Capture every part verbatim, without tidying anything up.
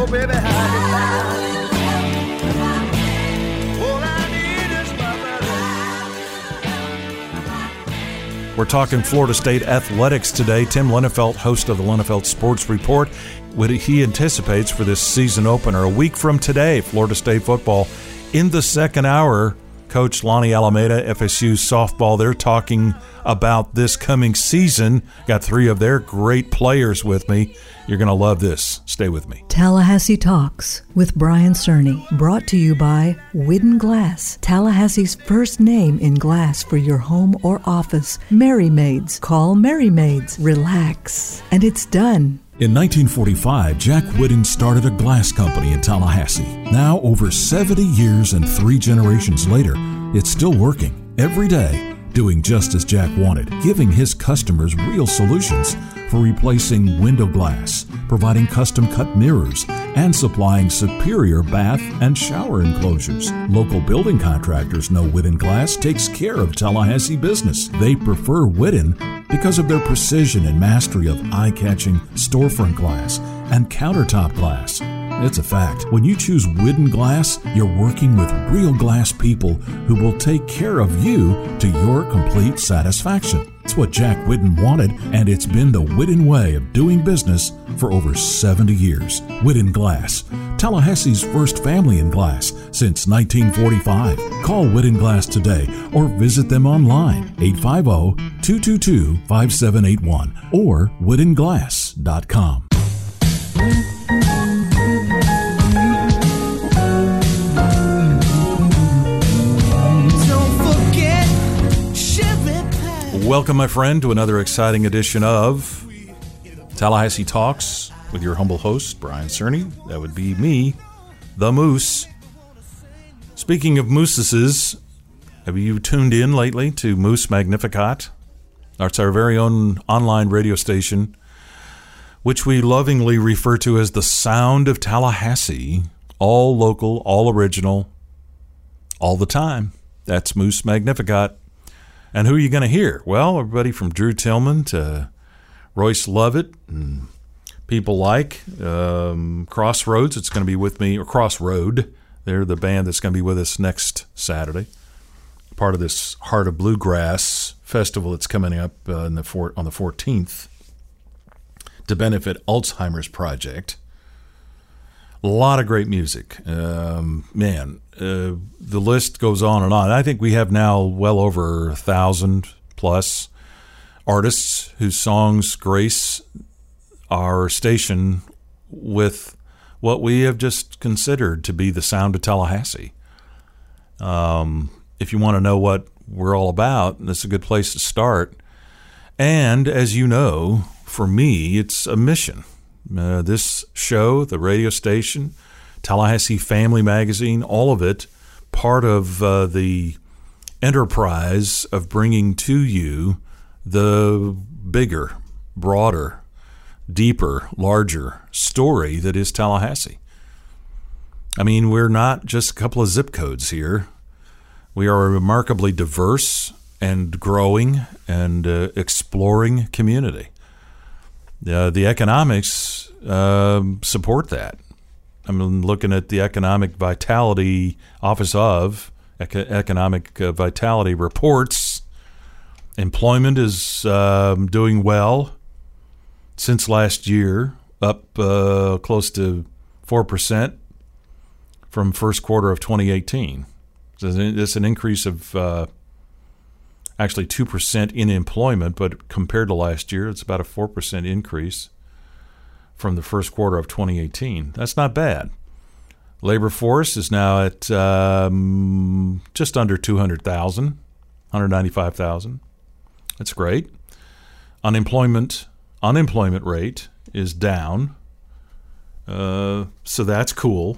Oh, baby, how you like? All I need is my brother. We're talking Florida State athletics today. Tim Lenefelt, host of the Lenefelt Sports Report, what he anticipates for this season opener. A week from today, Florida State football in the second hour. Coach Lonnie Alameda, F S U softball, they're talking about this coming season. Got three of their great players with me. You're going to love this. Stay with me. Tallahassee Talks with Brian Cerny, brought to you by Whidden Glass, Tallahassee's first name in glass for your home or office. Merry Maids. Call Merry Maids. Relax. And it's done. In nineteen forty-five, Jack Whidden started a glass company in Tallahassee. Now, over seventy years and three generations later, it's still working every day, doing just as Jack wanted, giving his customers real solutions for replacing window glass, providing custom-cut mirrors, and supplying superior bath and shower enclosures. Local building contractors know Whidden Glass takes care of Tallahassee business. They prefer Whidden because of their precision and mastery of eye-catching storefront glass and countertop glass. It's a fact. When you choose Whidden Glass, you're working with real glass people who will take care of you to your complete satisfaction. It's what Jack Whidden wanted, and it's been the Whidden way of doing business for over seventy years. Whidden Glass, Tallahassee's first family in glass since nineteen forty-five. Call Whidden Glass today or visit them online, eight five zero, two two two, five seven eight one or whidden glass dot com. Welcome, my friend, to another exciting edition of Tallahassee Talks with your humble host, Brian Cerny. That would be me, the Moose. Speaking of mooses, have you tuned in lately to Moose Magnificat? That's our very own online radio station, which we lovingly refer to as the Sound of Tallahassee. All local, all original, all the time. That's Moose Magnificat. And who are you going to hear? Well, everybody from Drew Tillman to Royce Lovett and people like um, Crossroads. It's going to be with me, or Crossroad. They're the band that's going to be with us next Saturday. Part of this Heart of Bluegrass festival that's coming up uh, in the four, on the fourteenth to benefit Alzheimer's Project. A lot of great music. Um, man, uh, the list goes on and on. I think we have now well over a thousand plus artists whose songs grace our station with what we have just considered to be the sound of Tallahassee. Um, if you want to know what we're all about, this is a good place to start. And as you know, for me, it's a mission. Uh, this show, the radio station, Tallahassee Family Magazine, all of it, part of uh, the enterprise of bringing to you the bigger, broader, deeper, larger story that is Tallahassee. I mean, we're not just a couple of zip codes here. We are a remarkably diverse and growing and uh, exploring community. Uh, the economics uh, support that. I'm looking at the Economic Vitality Office of Eco- Economic uh, Vitality reports. Employment is um, doing well since last year, up uh, close to four percent from first quarter of twenty eighteen. So it's an increase of uh, actually two percent in employment, but compared to last year, it's about a four percent increase from the first quarter of twenty eighteen. That's not bad. Labor force is now at um, just under two hundred thousand, one hundred ninety-five thousand. That's great. Unemployment unemployment rate is down, uh, so that's cool.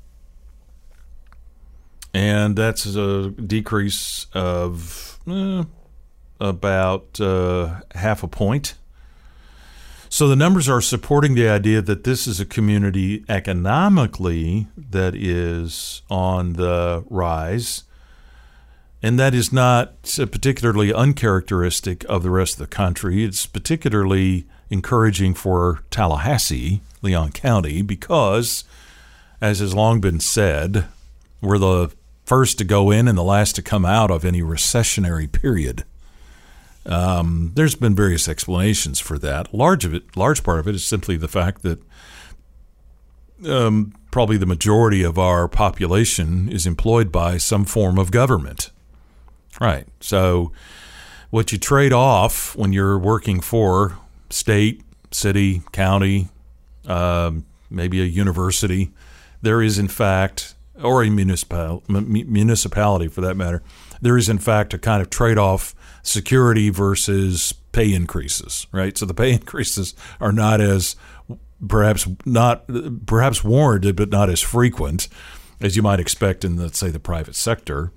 And that's a decrease of eh, about uh, half a point. So the numbers are supporting the idea that this is a community economically that is on the rise. And that is not particularly uncharacteristic of the rest of the country. It's particularly encouraging for Tallahassee, Leon County, because, as has long been said, we're the first to go in and the last to come out of any recessionary period. Um, there's been various explanations for that. Large of it, large part of it is simply the fact that um, probably the majority of our population is employed by some form of government. Right. So what you trade off when you're working for state, city, county, um, maybe a university, there is in fact, or a municipal, municipality for that matter, there is in fact a kind of trade-off, security versus pay increases, right? So the pay increases are not as perhaps not perhaps warranted, but not as frequent as you might expect in, let's say, the private sector.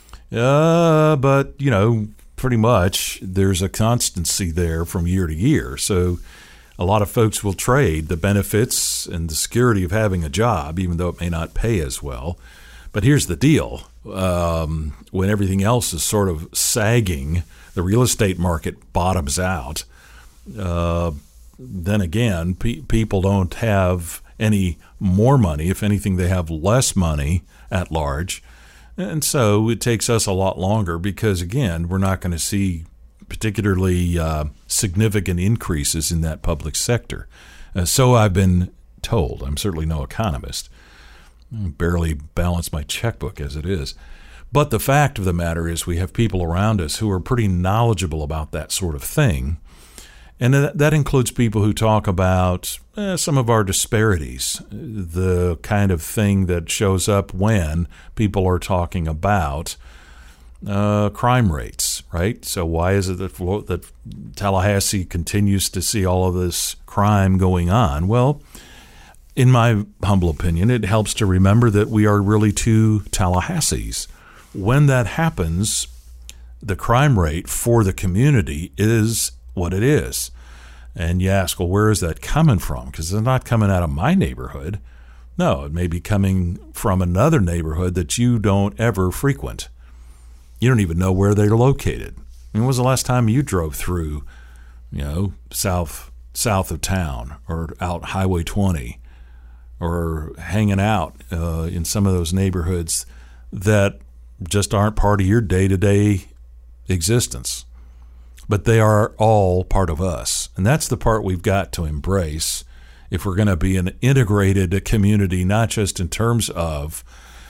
Uh, but, you know, pretty much there's a constancy there from year to year. So a lot of folks will trade the benefits and the security of having a job, even though it may not pay as well. But here's the deal. Um, when everything else is sort of sagging, the real estate market bottoms out. Uh, then again, pe- people don't have any more money. If anything, they have less money at large. And so it takes us a lot longer because, again, we're not going to see particularly uh, significant increases in that public sector. Uh, so I've been told. I'm certainly no economist. I barely balance my checkbook as it is. But the fact of the matter is we have people around us who are pretty knowledgeable about that sort of thing. And that includes people who talk about eh, some of our disparities, the kind of thing that shows up when people are talking about uh, crime rates, right? So why is it that, that Tallahassee continues to see all of this crime going on? Well, in my humble opinion, it helps to remember that we are really two Tallahassees. When that happens, the crime rate for the community is what it is. And you ask, well, where is that coming from? Because it's not coming out of my neighborhood. No, it may be coming from another neighborhood that you don't ever frequent. You don't even know where they're located. When was the last time you drove through, you know, south south of town or out Highway twenty or hanging out uh, in some of those neighborhoods that just aren't part of your day-to-day existence? But they are all part of us. And that's the part we've got to embrace if we're going to be an integrated community, not just in terms of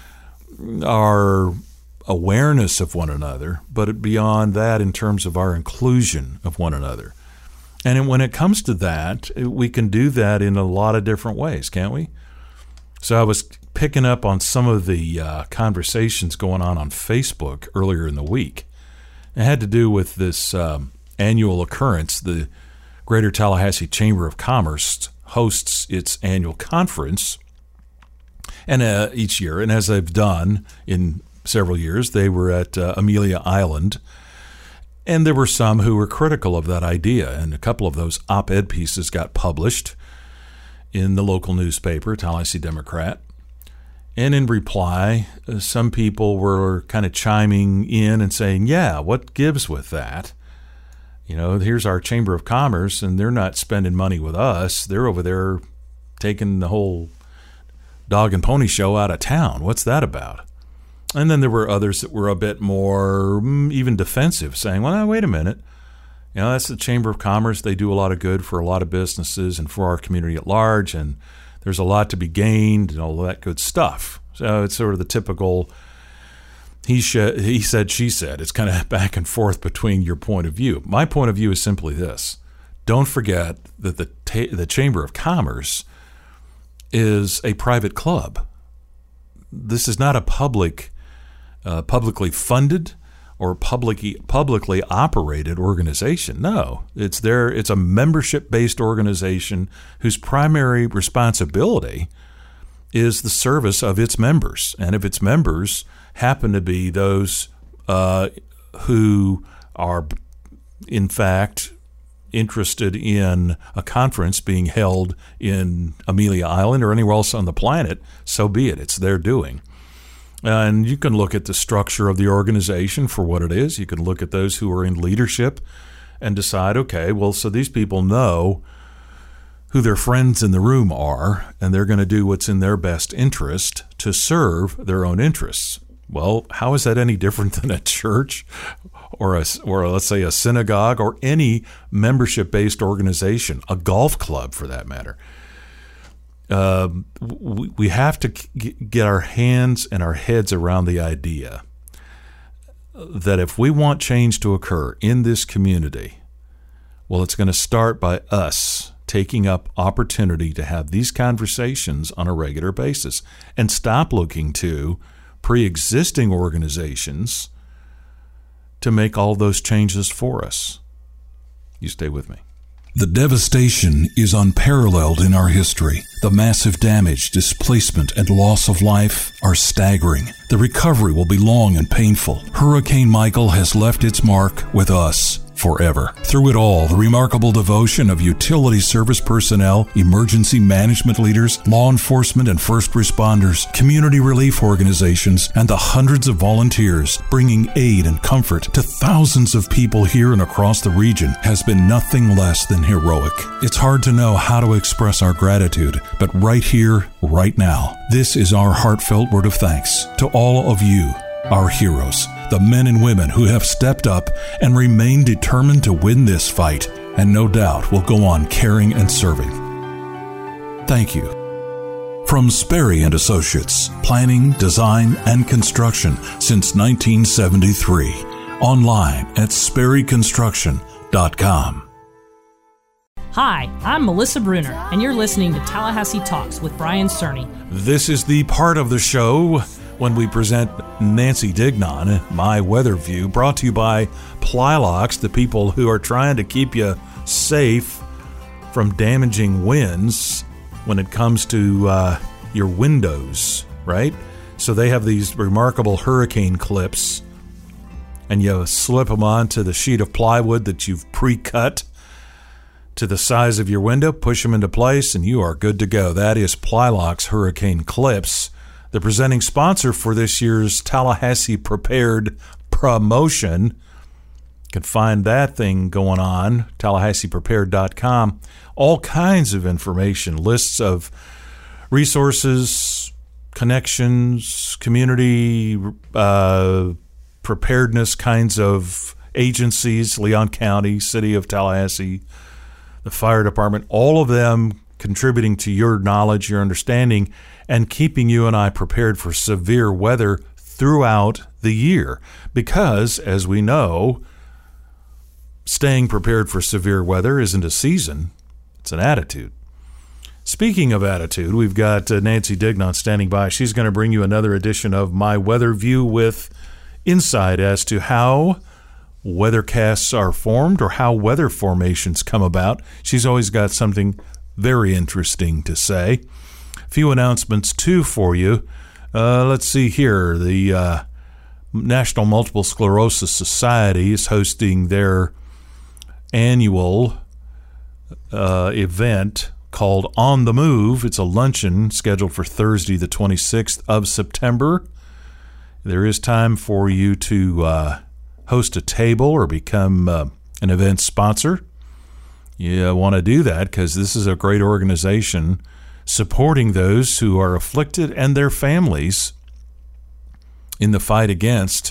our awareness of one another, but beyond that in terms of our inclusion of one another. And when it comes to that, we can do that in a lot of different ways, can't we? So I was picking up on some of the uh, conversations going on on Facebook earlier in the week. It had to do with this um, annual occurrence. The Greater Tallahassee Chamber of Commerce hosts its annual conference and uh, each year. And as they've done in several years, they were at uh, Amelia Island. And there were some who were critical of that idea. And a couple of those op-ed pieces got published in the local newspaper, Tallahassee Democrat. And in reply, uh, some people were kind of chiming in and saying, yeah, what gives with that? You know, here's our Chamber of Commerce, and they're not spending money with us. They're over there taking the whole dog and pony show out of town. What's that about? And then there were others that were a bit more mm, even defensive, saying, well, now, wait a minute. You know, that's the Chamber of Commerce. They do a lot of good for a lot of businesses and for our community at large, and there's a lot to be gained and all that good stuff. So it's sort of the typical he, sh- he said, she said. It's kind of back and forth between your point of view. My point of view is simply this. Don't forget that the ta- the Chamber of Commerce is a private club. This is not a public, uh, publicly funded or publicly publicly operated organization. No, it's there. It's a membership-based organization whose primary responsibility is the service of its members. And if its members happen to be those uh, who are, in fact, interested in a conference being held in Amelia Island or anywhere else on the planet, so be it. It's their doing. And you can look at the structure of the organization for what it is. You can look at those who are in leadership and decide, okay, well, so these people know who their friends in the room are, and they're going to do what's in their best interest to serve their own interests. Well, how is that any different than a church or, a, or let's say a synagogue or any membership-based organization, a golf club for that matter? Uh, we, we have to get our hands and our heads around the idea that if we want change to occur in this community, well, it's going to start by us taking up opportunity to have these conversations on a regular basis and stop looking to pre-existing organizations to make all those changes for us. You stay with me. The devastation is unparalleled in our history. The massive damage, displacement, and loss of life are staggering. The recovery will be long and painful. Hurricane Michael has left its mark with us forever. Through it all, the remarkable devotion of utility service personnel, emergency management leaders, law enforcement and first responders, community relief organizations, and the hundreds of volunteers bringing aid and comfort to thousands of people here and across the region has been nothing less than heroic. It's hard to know how to express our gratitude, but right here, right now, this is our heartfelt word of thanks to all of you, our heroes, the men and women who have stepped up and remain determined to win this fight, and no doubt will go on caring and serving. Thank you. From Sperry and Associates, planning, design, and construction since nineteen seventy-three. Online at sperry construction dot com. Hi, I'm Melissa Bruner, and you're listening to Tallahassee Talks with Brian Cerny. This is the part of the show when we present Nancy Dignon, My Weather View, brought to you by Plylocks, the people who are trying to keep you safe from damaging winds when it comes to uh, your windows, right? So they have these remarkable hurricane clips, and you slip them onto the sheet of plywood that you've pre-cut to the size of your window, push them into place, and you are good to go. That is Plylocks Hurricane Clips. The presenting sponsor for this year's Tallahassee Prepared promotion. You can find that thing going on, tallahassee prepared dot com. All kinds of information, lists of resources, connections, community uh, preparedness kinds of agencies, Leon County, City of Tallahassee, the fire department, all of them contributing to your knowledge, your understanding, and keeping you and I prepared for severe weather throughout the year. Because, as we know, staying prepared for severe weather isn't a season, it's an attitude. Speaking of attitude, we've got uh, Nancy Dignon standing by. She's going to bring you another edition of My Weather View with insight as to how weathercasts are formed or how weather formations come about. She's always got something very interesting to say. A few announcements, too, for you. Uh, let's see here. The uh, National Multiple Sclerosis Society is hosting their annual uh, event called On the Move. It's a luncheon scheduled for Thursday, the twenty-sixth of September. There is time for you to uh, host a table or become uh, an event sponsor. You want to do that because this is a great organization supporting those who are afflicted and their families in the fight against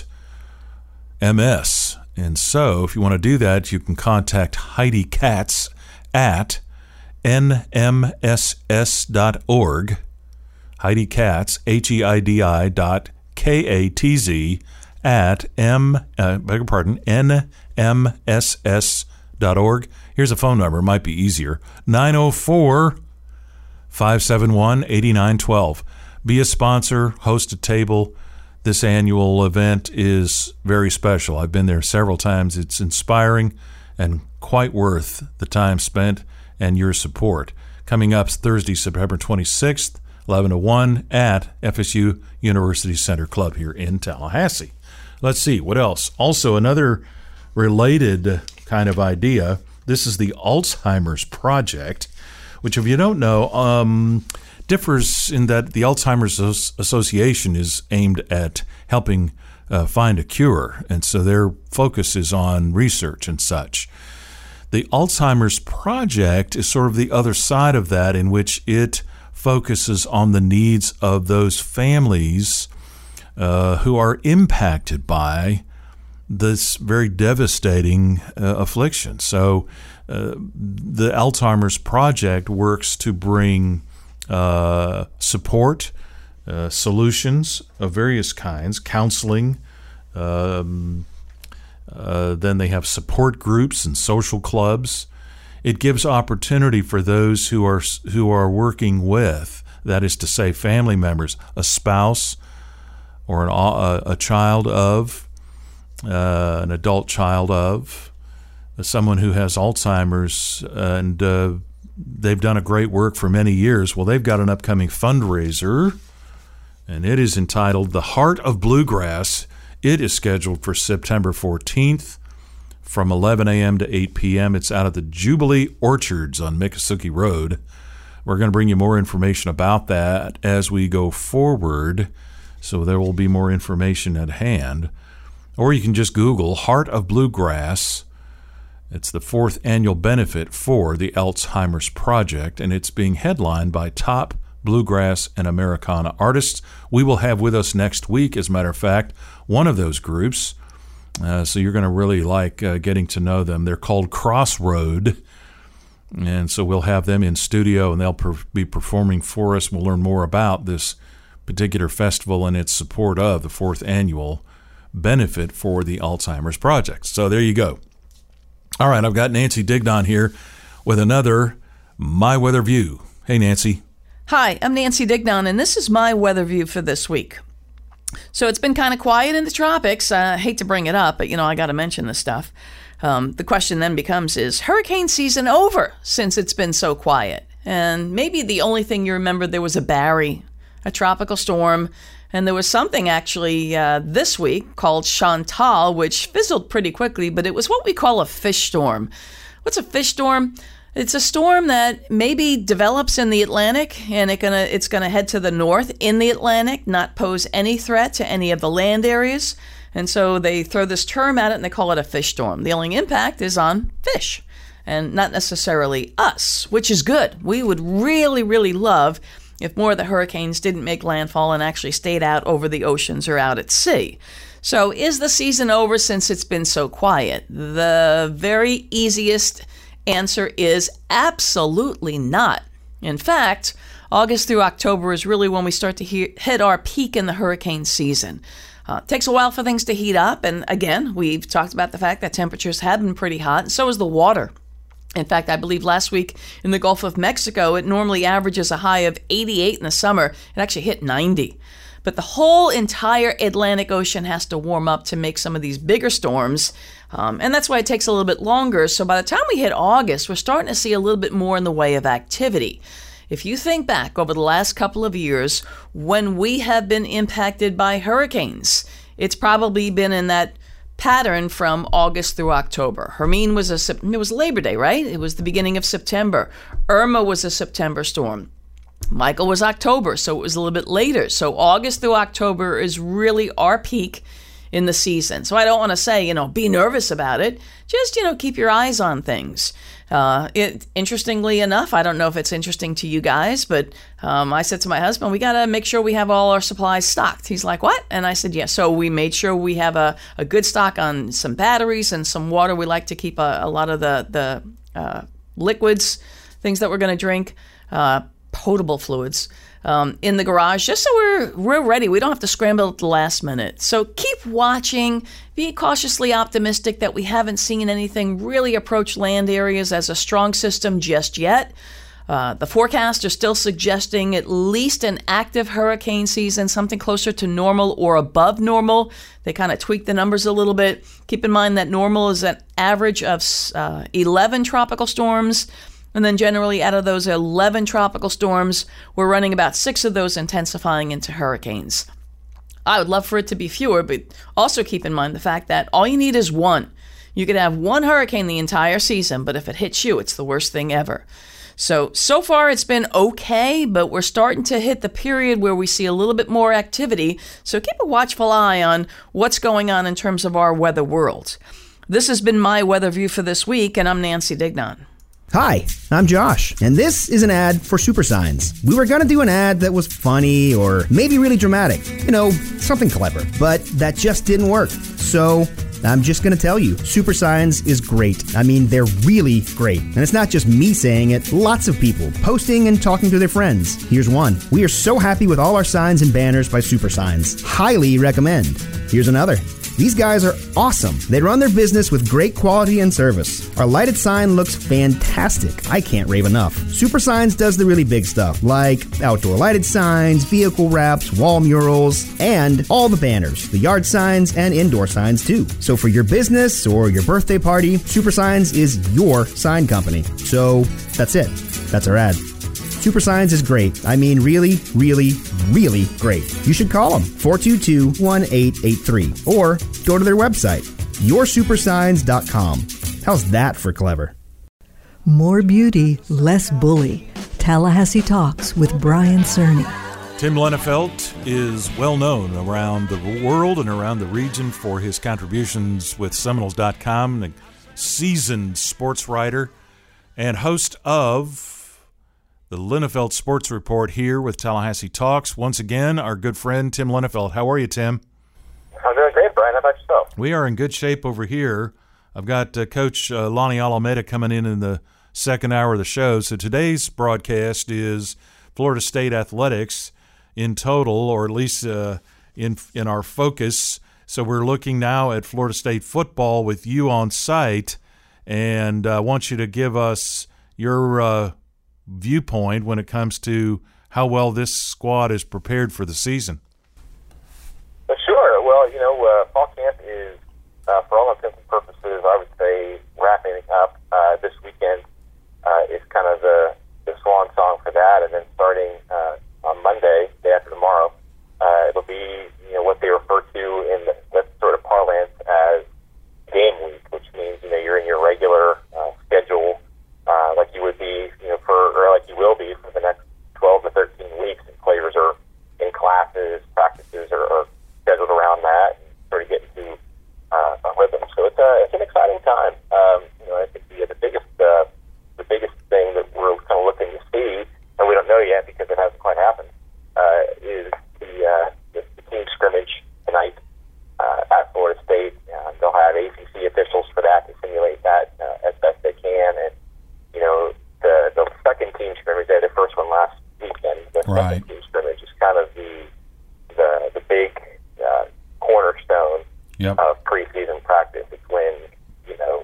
M S. And so, if you want to do that, you can contact Heidi Katz at N M S S dot org. Heidi Katz, H E I D I dot K A T Z at M, uh, beg your pardon, N M S S dot org. Here's a phone number, it might be easier, nine oh four, five seven one, eight nine one two. Be a sponsor, host a table. This annual event is very special. I've been there several times. It's inspiring and quite worth the time spent and your support. Coming up Thursday, September twenty-sixth, eleven to one at F S U University Center Club here in Tallahassee. Let's see, what else? Also, another related kind of idea. This is the Alzheimer's Project, which, if you don't know, um, differs in that the Alzheimer's Association is aimed at helping uh, find a cure, and so their focus is on research and such. The Alzheimer's Project is sort of the other side of that, in which it focuses on the needs of those families uh, who are impacted by this very devastating uh, affliction. So uh, the Alzheimer's Project works to bring uh, support, uh, solutions of various kinds, counseling. Um, uh, then they have support groups and social clubs. It gives opportunity for those who are who are working with, that is to say, family members, a spouse or an, a, a child of, Uh, an adult child of, uh, someone who has Alzheimer's, and uh, they've done a great work for many years. Well, they've got an upcoming fundraiser, and it is entitled The Heart of Bluegrass. It is scheduled for September fourteenth from eleven a.m. to eight p.m. It's out at the Jubilee Orchards on Miccosukee Road. We're going to bring you more information about that as we go forward, so there will be more information at hand. Or you can just Google Heart of Bluegrass. It's the fourth annual benefit for the Alzheimer's Project, and it's being headlined by top bluegrass and Americana artists. We will have with us next week, as a matter of fact, one of those groups. Uh, so you're going to really like uh, getting to know them. They're called Crossroad, and so we'll have them in studio, and they'll per- be performing for us. We'll learn more about this particular festival and its support of the fourth annual benefit for the Alzheimer's Project. So there you go. All right, I've got Nancy Dignon here with another My Weather View. Hey, Nancy. Hi, I'm Nancy Dignon, and this is my weather view for this week. So it's been kind of quiet in the tropics. Uh, I hate to bring it up, but, you know, I got to mention this stuff. Um, the question then becomes, is hurricane season over since it's been so quiet? And maybe the only thing you remember, there was a Barry, a tropical storm. And there was something actually uh, this week called Chantal, which fizzled pretty quickly, but it was what we call a fish storm. What's a fish storm? It's a storm that maybe develops in the Atlantic, and it gonna it's gonna head to the north in the Atlantic, not pose any threat to any of the land areas. And so they throw this term at it, and they call it a fish storm. The only impact is on fish, and not necessarily us, which is good. We would really, really love if more of the hurricanes didn't make landfall and actually stayed out over the oceans or out at sea. So is the season over since it's been so quiet? The very easiest answer is absolutely not. In fact, August through October is really when we start to he- hit our peak in the hurricane season. Uh, it takes a while for things to heat up, and again, we've talked about the fact that temperatures have been pretty hot, and so is the water. In fact, I believe last week in the Gulf of Mexico, it normally averages a high of eighty-eight in the summer. It actually hit ninety. But the whole entire Atlantic Ocean has to warm up to make some of these bigger storms. Um, and that's why it takes a little bit longer. So by the time we hit August, we're starting to see a little bit more in the way of activity. If you think back over the last couple of years, when we have been impacted by hurricanes, it's probably been in that pattern from August through October. Hermine was a it was Labor Day, right? It was the beginning of September. Irma was a September storm. Michael was October, so it was a little bit later. So August through October is really our peak in the season. So I don't want to say, you know, be nervous about it. Just, you know, keep your eyes on things. Uh, it, interestingly enough, I don't know if it's interesting to you guys, but um, I said to my husband, we got to make sure we have all our supplies stocked. He's like, what? And I said, yeah. So we made sure we have a, a good stock on some batteries and some water. We like to keep a, a lot of the, the uh, liquids, things that we're going to drink, uh, potable fluids, um, in the garage, just so we're we're ready. We don't have to scramble at the last minute. So keep watching. Be cautiously optimistic that we haven't seen anything really approach land areas as a strong system just yet. Uh, the forecasts are still suggesting at least an active hurricane season, something closer to normal or above normal. They kind of tweak the numbers a little bit. Keep in mind that normal is an average of uh, eleven tropical storms. And then generally out of those eleven tropical storms, we're running about six of those intensifying into hurricanes. I would love for it to be fewer, but also keep in mind the fact that all you need is one. You could have one hurricane the entire season, but if it hits you, it's the worst thing ever. So, so far it's been okay, but we're starting to hit the period where we see a little bit more activity. So keep a watchful eye on what's going on in terms of our weather world. This has been my weather view for this week, and I'm Nancy Dignan. Hi, I'm Josh, and this is an ad for Super Signs. We were going to do an ad that was funny or maybe really dramatic, you know, something clever, but that just didn't work. So I'm just going to tell you, Super Signs is great. I mean, they're really great. And it's not just me saying it, lots of people posting and talking to their friends. Here's one. We are so happy with all our signs and banners by Super Signs. Highly recommend. Here's another. These guys are awesome. They run their business with great quality and service. Our lighted sign looks fantastic. I can't rave enough. Super Signs does the really big stuff, like outdoor lighted signs, vehicle wraps, wall murals, and all the banners, the yard signs, and indoor signs too. So for your business or your birthday party, Super Signs is your sign company. So that's it. That's our ad. Super Signs is great. I mean, really, really, really great. You should call them, four two two, one eight eight three, or go to their website, your super signs dot com. How's that for clever? More beauty, less bully. Tallahassee Talks with Brian Cerny. Tim Lenefelt is well known around the world and around the region for his contributions with Seminoles dot com, a seasoned sports writer and host of the Lenefelt Sports Report here with Tallahassee Talks. Once again, our good friend Tim Lenefelt. How are you, Tim? I'm doing great, Brian. How about yourself? We are in good shape over here. I've got uh, Coach uh, Lonnie Alameda coming in in the second hour of the show. So today's broadcast is Florida State athletics in total, or at least uh, in in our focus. So we're looking now at Florida State football with you on site, and I uh, want you to give us your uh, viewpoint when it comes to how well this squad is prepared for the season. Well, sure. Well, you know, uh, fall camp is, uh, for all intents and purposes, I would say wrapping up uh, this weekend uh, is kind of the, the swan song for that, and then starting uh, on Monday, day after tomorrow, uh, it'll be, you know, what they refer to in the, that sort of parlance as game week, which means, you know, you're in your regular uh, schedule, uh, like you would be, you know, for, or like you will be for the next twelve to thirteen weeks, and players are in classes, practices are, are scheduled around that, and sort of get into uh, a rhythm. So it's, a, it's an exciting time. Um, you know, I think the, the biggest uh, the biggest thing that we're kind of looking to see, and we don't know yet because it hasn't quite happened, uh, is the, uh, the, the team scrimmage tonight uh, at Florida State. Uh, they'll have A C C officials for that to simulate that uh, as best they can, and you know, the the second team scrimmage, they had the first one last weekend. The Right. second team scrimmage is kind of the the the big uh, cornerstone Yep. of preseason practice. It's when, you know,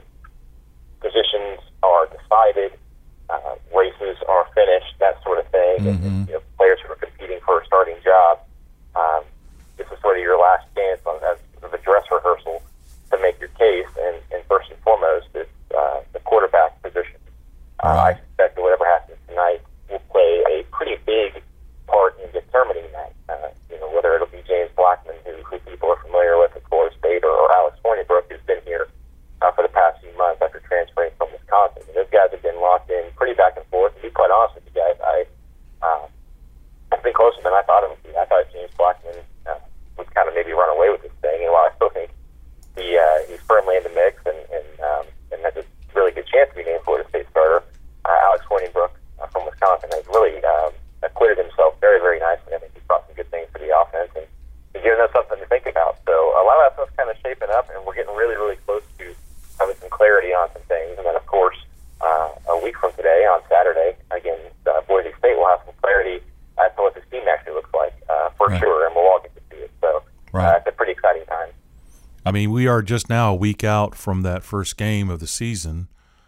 positions are decided, uh, races are finished, that sort of thing. Mm-hmm. And, you know, players who are competing for a starting job. Um, this is sort of your last chance on as sort of a dress rehearsal to make your case. And, and first and foremost, it's uh, the quarterback position. Uh, I suspect that whatever happens tonight will play a pretty big part in determining that. Uh, you know, whether it'll be James Blackman, who, who people are familiar with at Florida State, or, or Alex Hornibrook, who's been here uh, for the past few months after transferring from Wisconsin. And those guys have been locked in pretty back and forth. To be quite honest with you guys, I, uh, I've been closer than I thought it would be. I thought James Blackman uh, would kind of maybe run away with this thing. And while I still think he, uh, he's firmly in the mix and, and, um, and has a really good chance to be named Florida State starter, Uh, Alex Hornibrook uh, from Wisconsin has really um, acquitted himself very, very nicely. I think he's brought some good things to the offense and he's given us something to think about. So a lot of that stuff's kind of shaping up, and we're getting really, really close to having some clarity on some things. And then, of course, uh, a week from today, on Saturday, again, uh, Boise State will have some clarity as to what this team actually looks like uh, for Right. sure, and we'll all get to see it. So Right. uh, it's a pretty exciting time. I mean, we are just now a week out from that first game of the season.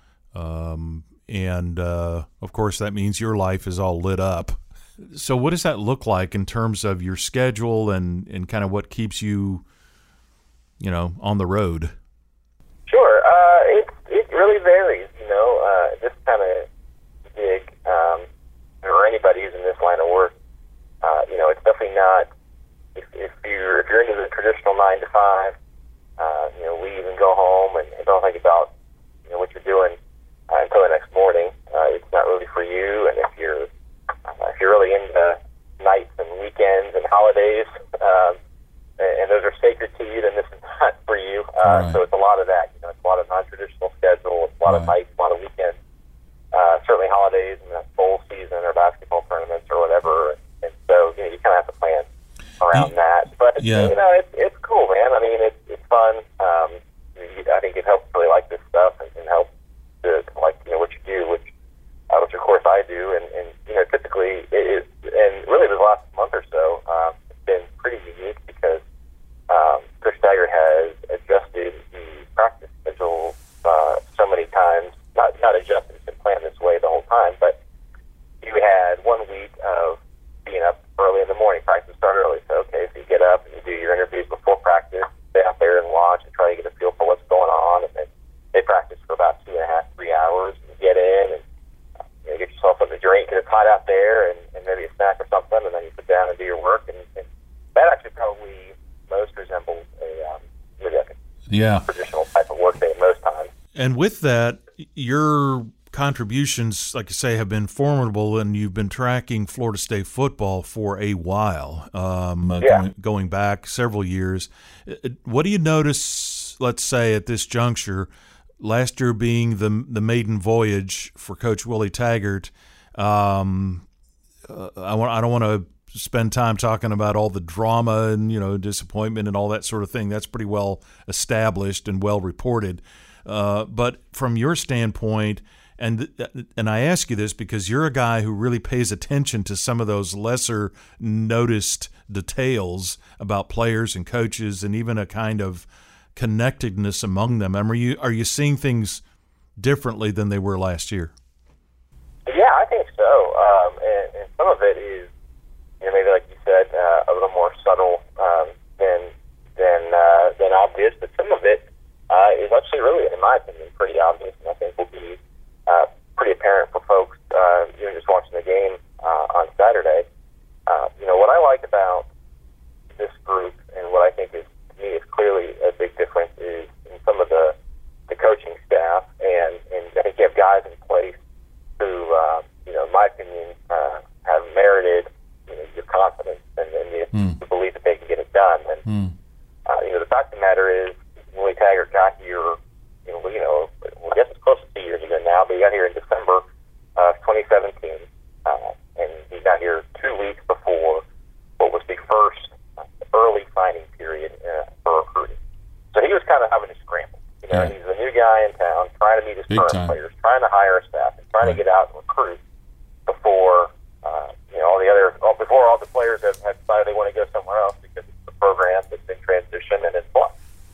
Um, and, uh, of course, that means your life is all lit up. So what does that look like in terms of your schedule and, and kind of what keeps you, you know, on the road? Sure. Uh, it, it really varies, you know. Uh, this kind of gig, um, or anybody who's in this line of work, uh, you know, it's definitely not, if, if, you're, if you're into the traditional nine to five, uh, you know, leave and go home and, and don't think about, you know, what you're doing uh, until the next morning. Uh, it's not not really for you, and if you're uh, if you're really into nights and weekends and holidays, um, and, and those are sacred to you, then this is not for you. Uh, Right. So it's a lot of that. You know, it's a lot of non-traditional schedule. It's a lot of Right. nights, a lot of weekends. Uh, certainly holidays and the bowl season or basketball tournaments or whatever. And, and so you know, you kind of have to plan around Y- that. But yeah. you know, it's it's cool, man. I mean, it's it's fun. Um, you, I think it helps really like this stuff and, and helps to, to like you know what you do, which uh, which of course I do. And, and you know, typically it is, and really the last month or so, um, it's been pretty unique because um, Coach Taggart has adjusted the practice schedule uh, so many times. Not not adjusted, it's been planned this way the whole time, but you had one week of being up early in the morning. Practice started early, so okay, so you get up and you do your interviews before practice, stay out there and watch and try to get a feel for what's going on, and then they practice for about two and a half, three hours, and you get in and you know, get yourself something to drink, because it's hot out there, and, and maybe a snack or something, and then you sit down and do your work, and, and that actually probably most resembles a um, maybe like a Yeah. traditional type of work day most times. And with that, your contributions, like you say, have been formidable, and you've been tracking Florida State football for a while, um, uh, Yeah. going, going back several years. Uh, What do you notice, let's say, at this juncture, last year being the the maiden voyage for Coach Willie Taggart? Um, uh, I want I don't want to spend time talking about all the drama and you know disappointment and all that sort of thing. That's pretty well established and well reported. Uh, but from your standpoint, and and I ask you this because you're a guy who really pays attention to some of those lesser noticed details about players and coaches, and even a kind of connectedness among them. I mean, are you are you seeing things differently than they were last year? Yeah, I think so. Um, and, and some of it is, you know, maybe like you said, uh, a little more subtle um, than than uh, than obvious. But some of it uh, is actually really, in my opinion, pretty obvious, and I think will be uh, pretty apparent for folks, uh, you know, just watching the game uh, on Saturday. Uh, you know, what I like about this group, and what I think is to me is clearly a big difference, is in some of the the coaching staff, and and I think you have guys in place who, uh, you know, in my opinion, uh, have merited, you know, your confidence and, and the, Mm. the belief that they can get it done. And Mm. uh, you know, the fact of the matter is, Willie Taggart got here, you know, you know, well, I guess it's close to two years ago now, but he got here in December of twenty seventeen, uh, and he got here two weeks before what was the first early signing period uh, for recruiting. So he was kind of having to scramble. You know, Yeah. he's a new guy in town, trying to meet his Big current time. players, trying to hire a staff, and trying Right. to get out and recruit before uh, you know all the other well, before all the players have, have decided they want to go somewhere else because it's the program that's in transition and in flux.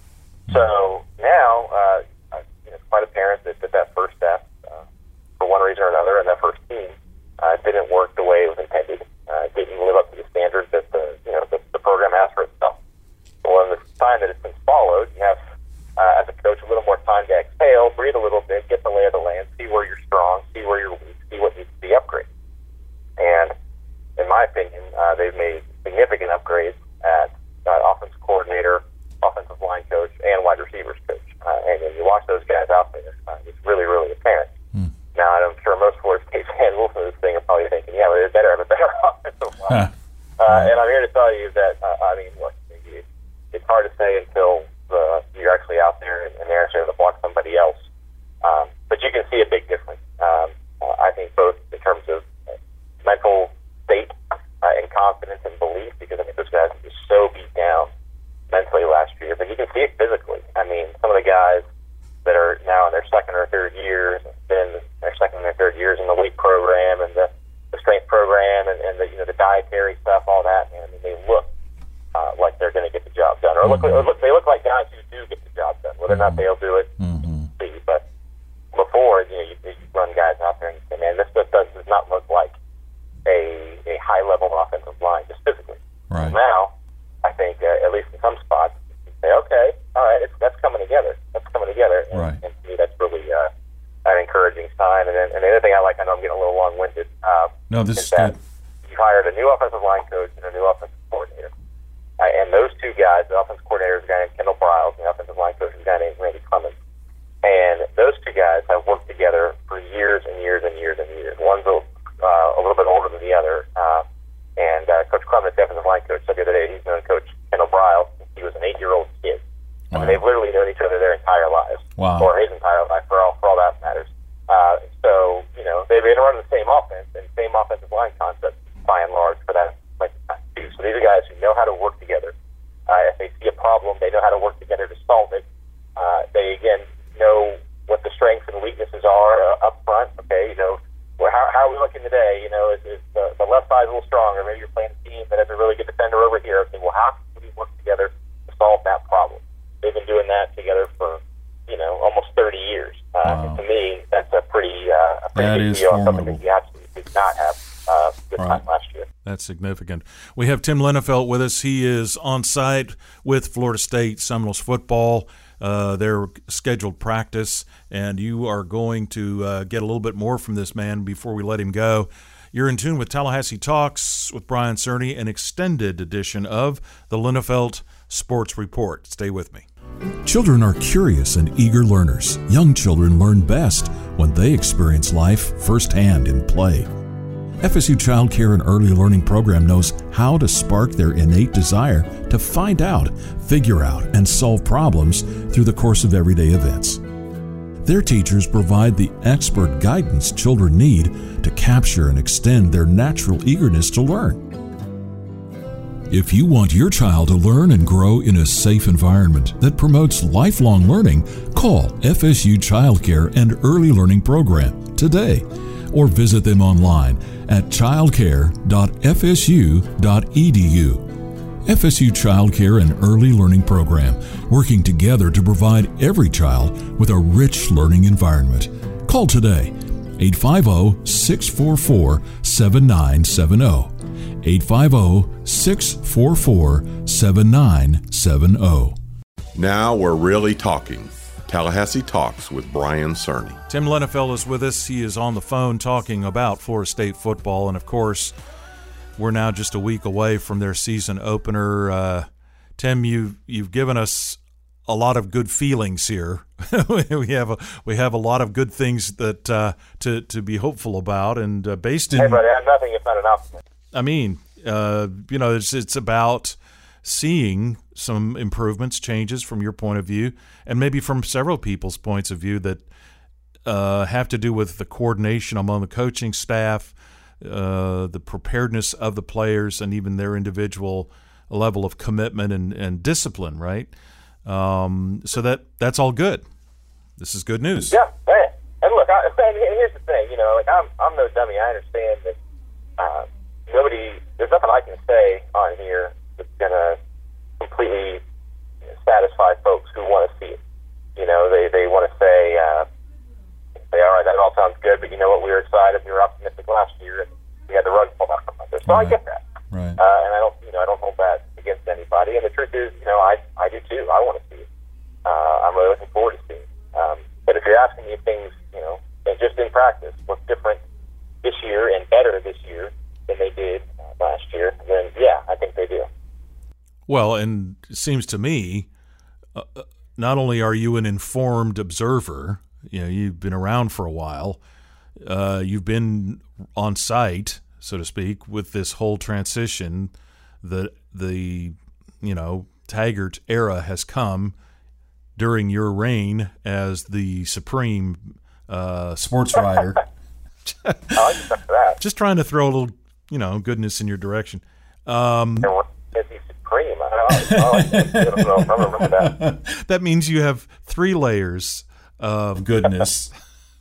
So now, uh, uh, you know, it's quite apparent that that, that first step, uh, for one reason or another, and that first team uh, didn't work the way it was intended. Uh, didn't live up to the standards that the you know the, the program has for itself. Well, in the time that it's been followed, you have uh, as a coach a little more time to exhale, breathe a little bit, get the lay of the land, see where you're strong, see where you're weak, see what needs to be upgraded. And in my opinion, uh, they've made significant upgrades at uh, offensive coordinator, offensive line coach, and wide receivers coach. Uh, and when you watch those guys out there, uh, it's really, really apparent. Hmm. Now, I'm sure most Florida State fans listening to this thing are probably thinking, yeah, but they better have a better offensive line. Uh, and I'm here to tell you that, uh, I mean, look, it, it's hard to say until the, you're actually out there and, and they're actually able to block somebody else. Um, but you can see a big difference. Um, uh, I think both in terms of uh, mental state uh, and confidence and belief, because I think those guys were just so beat down mentally last year. But you can see it physically. I mean, some of the guys that are now in their second or third years, been in their second or third years in the weight program and the, the strength program and, and the you know the dietary stuff, all that, man, I mean, they look uh, like they're going to get the job done, or Mm-hmm. look, or look they look like guys who do get the job done. Whether or not they'll do it, Mm-hmm. see. But before, you know, you, you run guys out there and you say, man, this just does, does not look like a a high level offensive line, just physically. Right. Now, I think uh, at least in some spots, you say, okay, all right, it's, that's coming together. That's coming together. And, Right. and to me, that's really uh, an encouraging sign. And then and the other thing I like, I know I'm getting a little long-winded, uh, No, this is is that good. you hired a new offensive line coach and a new offensive coordinator. Uh, and those two guys, the offensive coordinator is a guy named Kendall Briles, and the offensive line coach is a guy named Randy Clemens. And those two guys have worked together for years and years and years and years. One prominent defensive line coach said the other day he's known Coach Kendall Brile since he was an eight-year-old kid. I mean, they've literally known each other their entire lives, Wow. or his entire life, for all for all that matters. Uh, so, you know, they've been running the same offense and same offensive line concept by and large for that like too. So these are guys who know how to work together. Uh, if they see a problem, they know how to work together to solve it. Uh, they again know what the strengths and weaknesses are uh, up front. Okay, you know, well, how, how are we looking today? You know, is, is the, the left side a little stronger? Maybe you're playing a team that has a really good defender over here. Okay, well, how can we work together to solve that problem? They've been doing that together for, you know, almost thirty years. Uh, Wow. and to me, that's a pretty, uh, a pretty That big is deal. Something formidable. that you absolutely did not have uh, this Right. time last year. That's significant. We have Tim Linafelt with us. He is on site with Florida State Seminoles football, uh, their scheduled practice, and you are going to uh, get a little bit more from this man before we let him go. You're in tune with Tallahassee Talks with Brian Cerny, an extended edition of the Linafelt Sports Report. Stay with me. Children are curious and eager learners. Young children learn best when they experience life firsthand in play. F S U Child Care and Early Learning Program knows how to spark their innate desire to find out, figure out, and solve problems through the course of everyday events. Their teachers provide the expert guidance children need to capture and extend their natural eagerness to learn. If you want your child to learn and grow in a safe environment that promotes lifelong learning, call F S U Child Care and Early Learning Program today, or visit them online at childcare dot f s u dot e d u. F S U Child Care and Early Learning Program, working together to provide every child with a rich learning environment. Call today, eight five zero, six four four, seven nine seven zero. eight five zero, six four four, seven nine seven zero. Now we're really talking. Tallahassee Talks with Brian Cerny. Tim Linafelt is with us. He is on the phone talking about Florida State football, and of course, we're now just a week away from their season opener. Uh, Tim, you you've given us a lot of good feelings here. we have a we have a lot of good things that uh, to to be hopeful about, and uh, based in. Hey, buddy, I'm nothing if not an optimist. I mean, uh, you know, it's it's about seeing some improvements, changes from your point of view, and maybe from several people's points of view that uh, have to do with the coordination among the coaching staff, uh, the preparedness of the players, and even their individual level of commitment and, and discipline, right? Um, so that that's all good. This is good news. Yeah, man. And look, I, and here's the thing, you know, like I'm I'm no dummy. I understand that uh, nobody, there's nothing I can say on here that's gonna completely satisfy folks who want to see it. You know, they they want to say, uh, say, all right, that all sounds good, but you know what? We were excited, we were optimistic last year, and we had the rug pulled out from under us. So Right. I get that, Right. uh, and I don't, you know, I don't hold that against anybody. And the truth is, you know, I I do too. I want to see it. Uh, I'm really looking forward to seeing it. Um, but if you're asking me if things, you know, and just in practice, what's different this year and better this year than they did uh, last year, then yeah, I think they do. Well, and it seems to me, uh, not only are you an informed observer, you know, you've been around for a while, uh, you've been on site, so to speak, with this whole transition. The the you know Taggart era has come during your reign as the supreme uh, sports writer. I like the stuff for that. Just trying to throw a little, you know, goodness in your direction. Um, And what is he supreme? I don't know. I don't know. I don't remember that. that means you have three layers of goodness.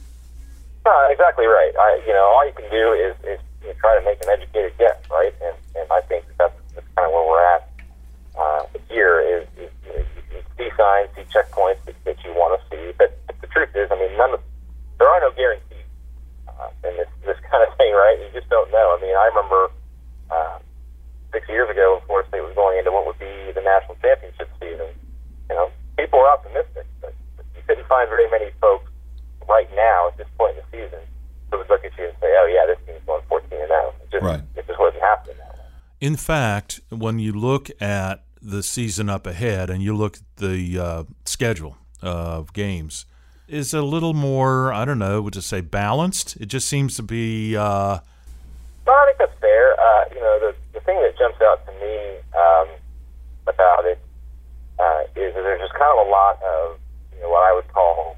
No, exactly right. I, you know, all you can do is, is you know, try to make an educated guess, right? And and I think that's, that's kind of where we're at uh, here. Is, is you, know, you, you see signs, see checkpoints that, that you want to see, but the truth is, I mean, none of there are no guarantees uh, in this this kind of thing, right? You just don't know. I mean, I remember uh, six years ago when Florida State was going into what would be the national championship season. You know, people were optimistic, but you couldn't find very many folks right now at this point in the season who would look at you and say, "Oh yeah, this team's going fourteen and oh." It just Right. it just wasn't happening that way. In fact, when you look at the season up ahead and you look at the uh, schedule of games, is a little more, I don't know, would you say balanced? It just seems to be. Uh, Well, I think that's fair. Uh, you know, the the thing that jumps out to me um, about it uh, is that there's just kind of a lot of, you know, what I would call,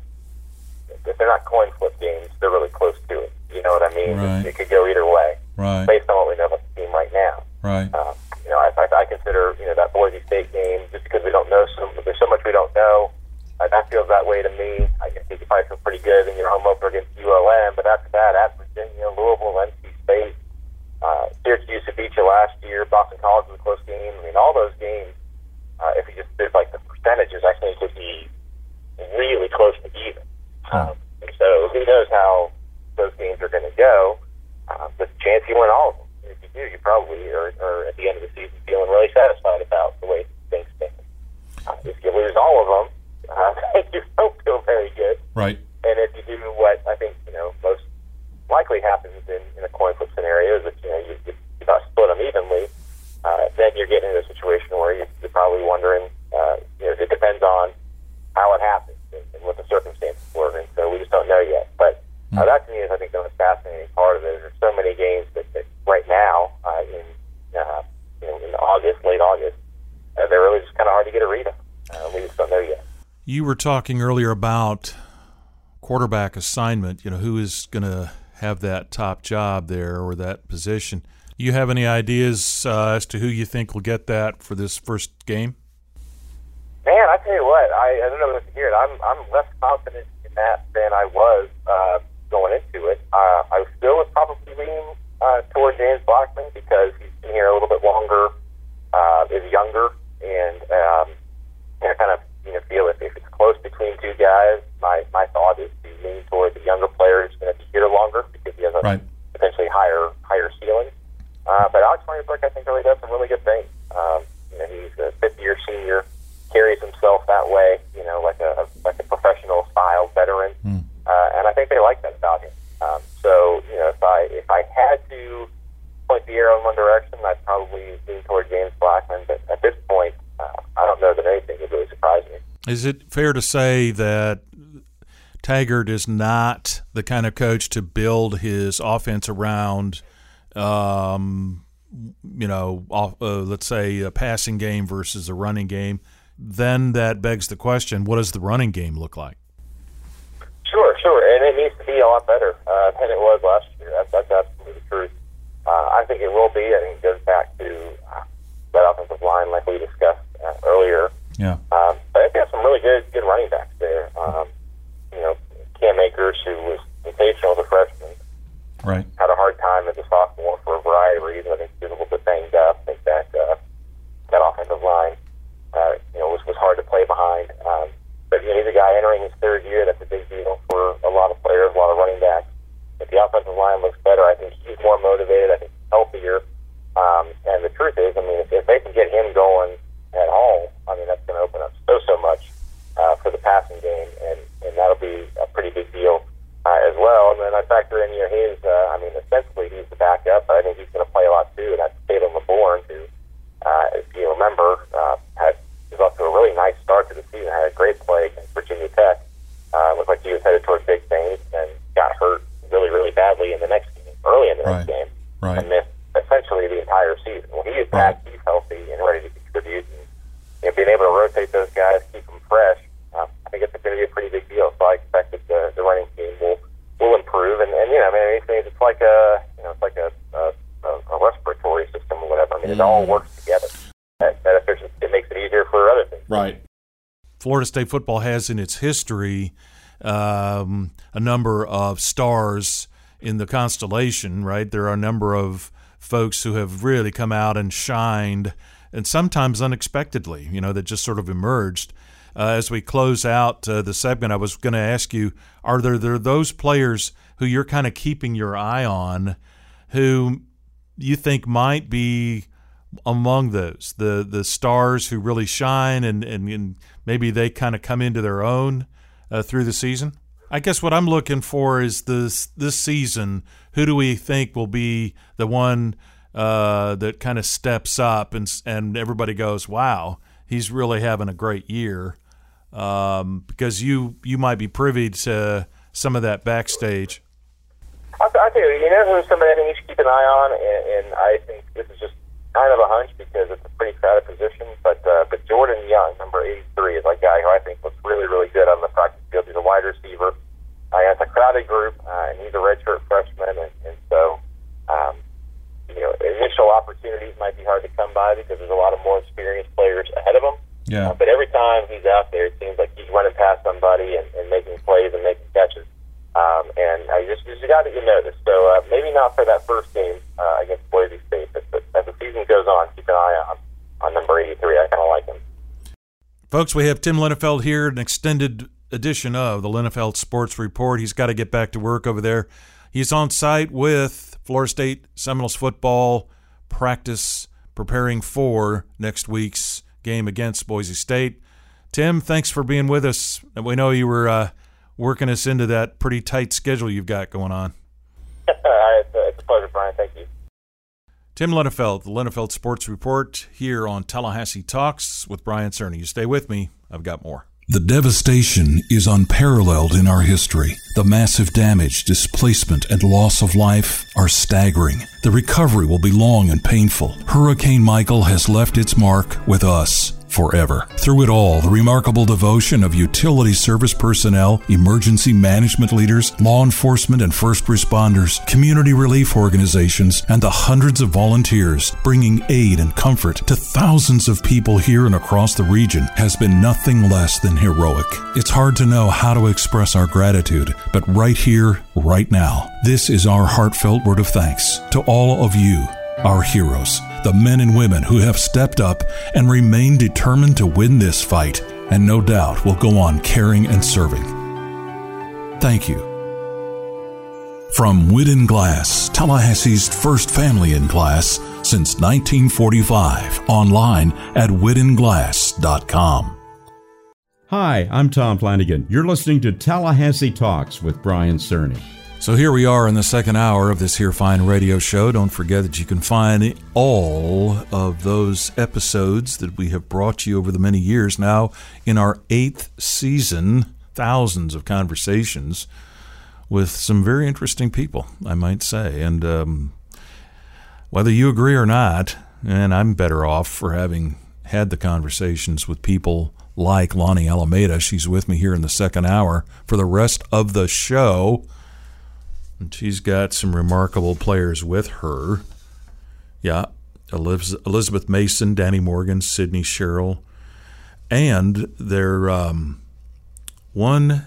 if they're not coin flip games, they're really close to it. You know what I mean? Right. It, it could go either way, Right. based on what we know about the team right now. Right. Um, you know, I, I consider, you know, that Boise State game, just because we don't know so there's so much we don't know. Uh, that feels that way to me. I can think you probably feel pretty good in your home opener against U L M, but after that, at Virginia, Louisville, N C State, uh, Syracuse beat you last year, Boston College was a close game. I mean, all those games, uh, if you just did like the percentages, I think would be really close to even. Um, and so who knows how those games are going to go? Uh, but the chance you win all of them. If you do, you probably are, are at the end of the season feeling really satisfied about the way things stand. Uh, if you lose all of them, uh, you don't feel very good. Right. And if you do what I think you know most likely happens in, in a coin flip scenario, is that you know you, you, you about split them evenly, uh, then you're getting into a situation where you, you're probably wondering. Uh, you know, it depends on how it happens and, and what the circumstances were, and so we just don't know yet. But uh, that to me is, I think, the most fascinating part of it. There's so many games that, that right now, uh, in, uh, you know, in August, late August, uh, they're really just kind of hard to get a read on. Uh, we just don't know yet. You were talking earlier about quarterback assignment, you know, who is going to have that top job there or that position. Do you have any ideas uh, as to who you think will get that for this first game? Man, I tell you what, I, I don't know what to hear. I'm I'm less confident in that than I was uh, going into it. Uh, I still would probably lean uh, toward James Blackman because he's been here a little bit longer, uh, is younger, and um, you know, kind of you know feel if, if it's close between two guys, my, my thought is to lean toward the younger player who's going to be here longer because he has a Right. potentially higher higher ceiling. Uh, but Alex Martinez, I think, really does some really good things. Um, you know, he's a fifth-year senior. Carries himself that way, you know, like a like a professional style veteran, mm. uh, and I think they like that about him. Um, so, you know, if I if I had to point the arrow in one direction, I'd probably lean toward James Blackman. But at this point, uh, I don't know that anything would really surprise me. Is it fair to say that Taggart is not the kind of coach to build his offense around, um, you know, off, uh, let's say a passing game versus a running game? Then that begs the question, what does the running game look like? Sure, sure, and it needs to be a lot better uh, than it was last year. That's, that's absolutely the truth. Uh, I think it will be. I think it goes back to uh, that offensive line like we discussed uh, earlier. Yeah. Um, but I think there's some really good good running backs there. Um, you know, Cam Akers, who was sensational as a freshman, right, had a hard time as a sophomore for a variety of reasons. I think he was a little bit banged up. I think that, uh, that offensive line Uh, you know, was, was hard to play behind. Um, but, you know, he's a guy entering his third year. That's a big deal for a lot of players, a lot of running backs. If the offensive line looks better, I think he's more motivated. I think he's healthier. Um, and the truth is, I mean, if, if they can get him going at all, I mean, that's going to open up so, so much uh, for the passing game. And, and that'll be a pretty big deal uh, as well. And then I factor in, you know, his, uh, I mean, essentially he's the backup, but I think he's going to play a lot too. And that's Caleb LeBourne, who, uh, if you remember, uh, had was off to a really nice start to the season. Had a great play against Virginia Tech. Uh, looked like he was headed toward big things and got hurt really, really badly in the next game, early in the Right. next game, Right. and missed essentially the entire season. Well, he is back, he's healthy and ready to contribute, and you know, being able to rotate those guys, keep them fresh, uh, I think it's going to be a pretty big deal. So I expect that the, the running game will will improve, and, and you know, I mean, it's, it's like a you know, it's like a a, a respiratory system or whatever. I mean, it all works together. That, that efficiency, it makes it easier for other things. Right. Florida State football has in its history um, a number of stars in the constellation, right? There are a number of folks who have really come out and shined, and sometimes unexpectedly, you know, that just sort of emerged. Uh, as we close out uh, the segment, I was going to ask you, are there, there those players who you're kind of keeping your eye on who you think might be among those, the the stars who really shine and, and, and maybe they kind of come into their own uh, through the season? I guess what I'm looking for is this this season, who do we think will be the one uh, that kind of steps up and and everybody goes, wow, he's really having a great year, um, because you, you might be privy to some of that backstage. I'll, I'll tell you, you know who's somebody I think you should keep an eye on, and, and I think this is just kind of a hunch because it's a pretty crowded position. But uh, but Jordan Young, number eighty-three, is a guy who I think looks really, really good on the practice field. He's a wide receiver. Uh, it's a crowded group, uh, and he's a redshirt freshman, and, and so um, you know, initial opportunities might be hard to come by because there's a lot of more experienced players ahead of him. Yeah. Uh, but every time he's out there, it seems like he's running past somebody and, and making plays and making catches. Um, and I just, just got to get noticed. So uh, maybe not for that first game uh, against Boise State, but, but as the season goes on, keep an eye on, on number eighty-three. I kind of like him. Folks, we have Tim Linafelt here, an extended edition of the Linafelt Sports Report. He's got to get back to work over there. He's on site with Florida State Seminoles football practice, preparing for next week's game against Boise State. Tim, thanks for being with us. We know you were uh, working us into that pretty tight schedule you've got going on. it's, a, it's a pleasure, Brian. Thank you. Tim Linafelt, the Linafelt Sports Report here on Tallahassee Talks with Brian Cerny. You stay with me. I've got more. The devastation is unparalleled in our history. The massive damage, displacement, and loss of life are staggering. The recovery will be long and painful. Hurricane Michael has left its mark with us forever. Through it all, the remarkable devotion of utility service personnel, emergency management leaders, law enforcement and first responders, community relief organizations, and the hundreds of volunteers bringing aid and comfort to thousands of people here and across the region has been nothing less than heroic. It's hard to know how to express our gratitude, but right here, right now, this is our heartfelt word of thanks to all of you, our heroes, the men and women who have stepped up and remain determined to win this fight, and no doubt will go on caring and serving. Thank you. From Wood and Glass, Tallahassee's first family in glass since nineteen forty-five, online at wood and glass dot com. Hi, I'm Tom Flanagan. You're listening to Tallahassee Talks with Brian Cerny. So here we are in the second hour of this here fine radio show. Don't forget that you can find all of those episodes that we have brought you over the many years now in our eighth season, thousands of conversations with some very interesting people, I might say. And um, whether you agree or not, and I'm better off for having had the conversations with people like Lonnie Alameda. She's with me here in the second hour for the rest of the show. And she's got some remarkable players with her. Yeah, Elizabeth Mason, Danny Morgan, Sydney Sherrill. And their um, one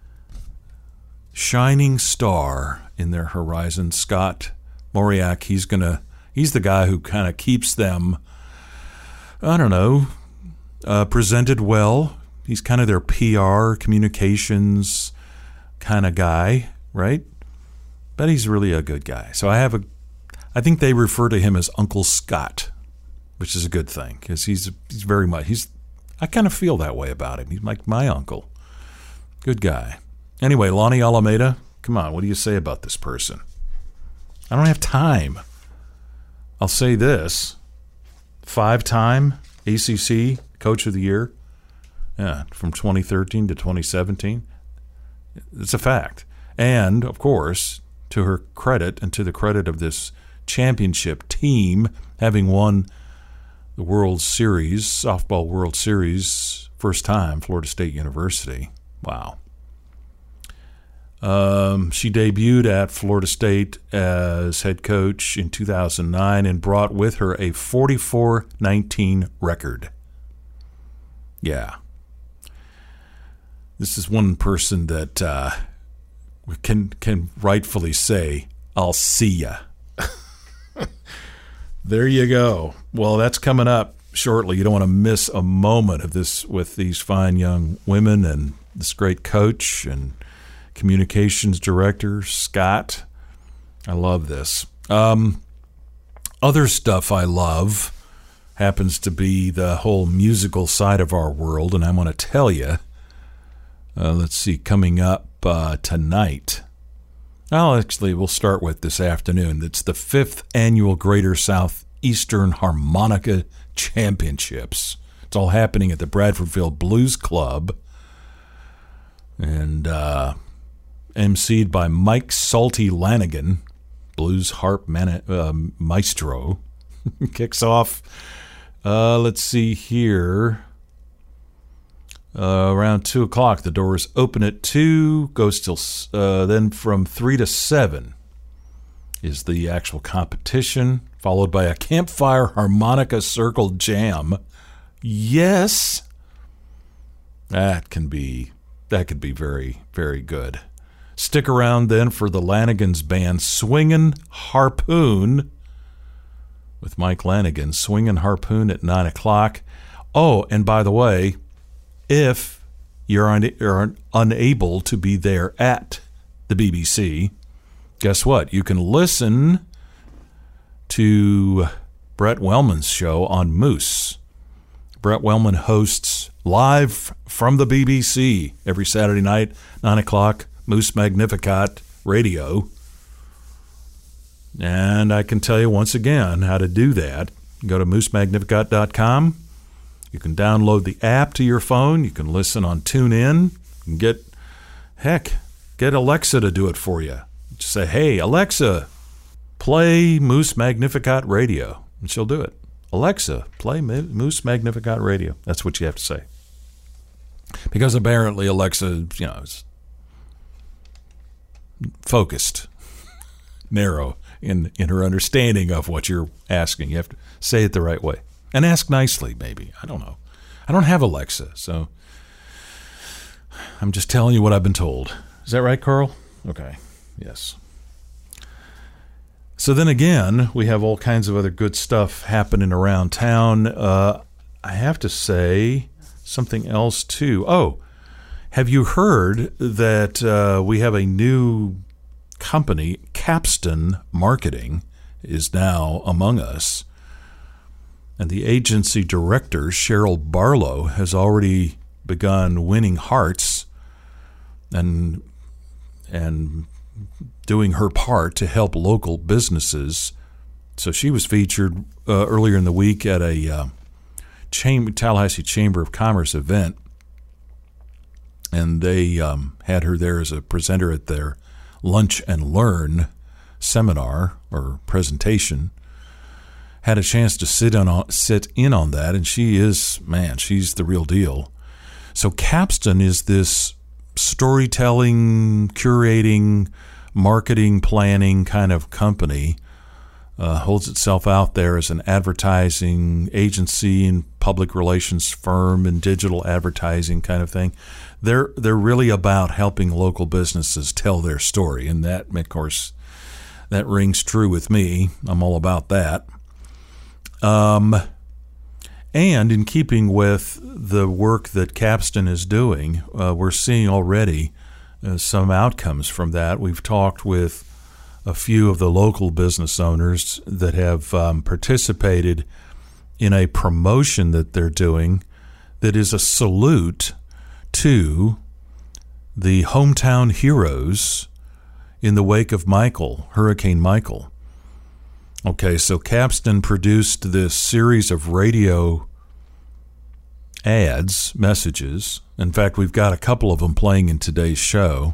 shining star in their horizon, Scott Moriak. He's gonna. He's the guy who kind of keeps them, I don't know, uh, presented well. He's kind of their P R, communications kind of guy, right? But he's really a good guy. So I have a, I think they refer to him as Uncle Scott, which is a good thing because he's he's very much he's. I kind of feel that way about him. He's like my uncle. Good guy. Anyway, Lonnie Alameda, come on, what do you say about this person? I don't have time. I'll say this: five-time A C C Coach of the Year, yeah, from twenty thirteen to twenty seventeen. It's a fact, and of course, to her credit and to the credit of this championship team, having won the World Series, Softball World Series, first time, Florida State University. Wow. Um, she debuted at Florida State as head coach in two thousand nine and brought with her a forty-four nineteen record. Yeah. This is one person that uh, can can rightfully say, I'll see ya. There you go. Well, that's coming up shortly. You don't want to miss a moment of this with these fine young women and this great coach and communications director, Scott. I love this. Um, other stuff I love happens to be the whole musical side of our world, and I'm going to tell you, uh, let's see, coming up uh, tonight. Well, actually, we'll start with this afternoon. It's the fifth annual Greater Southeastern Harmonica Championships. It's all happening at the Bradfordville Blues Club, and uh, emceed by Mike Salty Lanigan, blues harp man- uh, maestro. kicks off, uh, let's see here, uh, around two o'clock. The doors open at two, goes till, uh, then from three to seven is the actual competition, followed by a campfire harmonica circle jam. Yes, that can be, that could be very, very good. Stick around then for the Lanigan's band, Swingin' Harpoon, with Mike Lanigan, Swingin' Harpoon at nine o'clock. Oh, and by the way, if you're, un- you're unable to be there at the B B C, guess what? You can listen to Brett Wellman's show on Moose. Brett Wellman hosts live from the B B C every Saturday night, nine o'clock, Moose Magnificat Radio. And I can tell you once again how to do that. Go to moose magnificat dot com. You can download the app to your phone. You can listen on TuneIn. You can get, heck, get Alexa to do it for you. Just say, hey, Alexa, play Moose Magnificat Radio. And she'll do it. Alexa, play Moose Magnificat Radio. That's what you have to say. Because apparently Alexa, you know, is focused, narrow in, in her understanding of what you're asking. You have to say it the right way. And ask nicely, maybe. I don't know. I don't have Alexa, so I'm just telling you what I've been told. Is that right, Carl? Okay. Yes. So then again, we have all kinds of other good stuff happening around town. Uh, I have to say something else, too. Oh, have you heard that uh, we have a new company, Capstan Marketing, is now among us? And the agency director, Cheryl Barlow, has already begun winning hearts and and doing her part to help local businesses. So she was featured uh, earlier in the week at a uh, Cham- Tallahassee Chamber of Commerce event, and they um, had her there as a presenter at their Lunch and Learn seminar or presentation. Had a chance to sit on sit in on that, and she is, man, she's the real deal. So Capstan is this storytelling, curating, marketing, planning kind of company. Uh, holds itself out there as an advertising agency and public relations firm and digital advertising kind of thing. They're they're really about helping local businesses tell their story, and that, of course, that rings true with me. I'm all about that. Um, and in keeping with the work that Capstan is doing, uh, we're seeing already uh, some outcomes from that. We've talked with a few of the local business owners that have um, participated in a promotion that they're doing that is a salute to the hometown heroes in the wake of Michael, Hurricane Michael. Okay, so Capstan produced this series of radio ads, messages. In fact, we've got a couple of them playing in today's show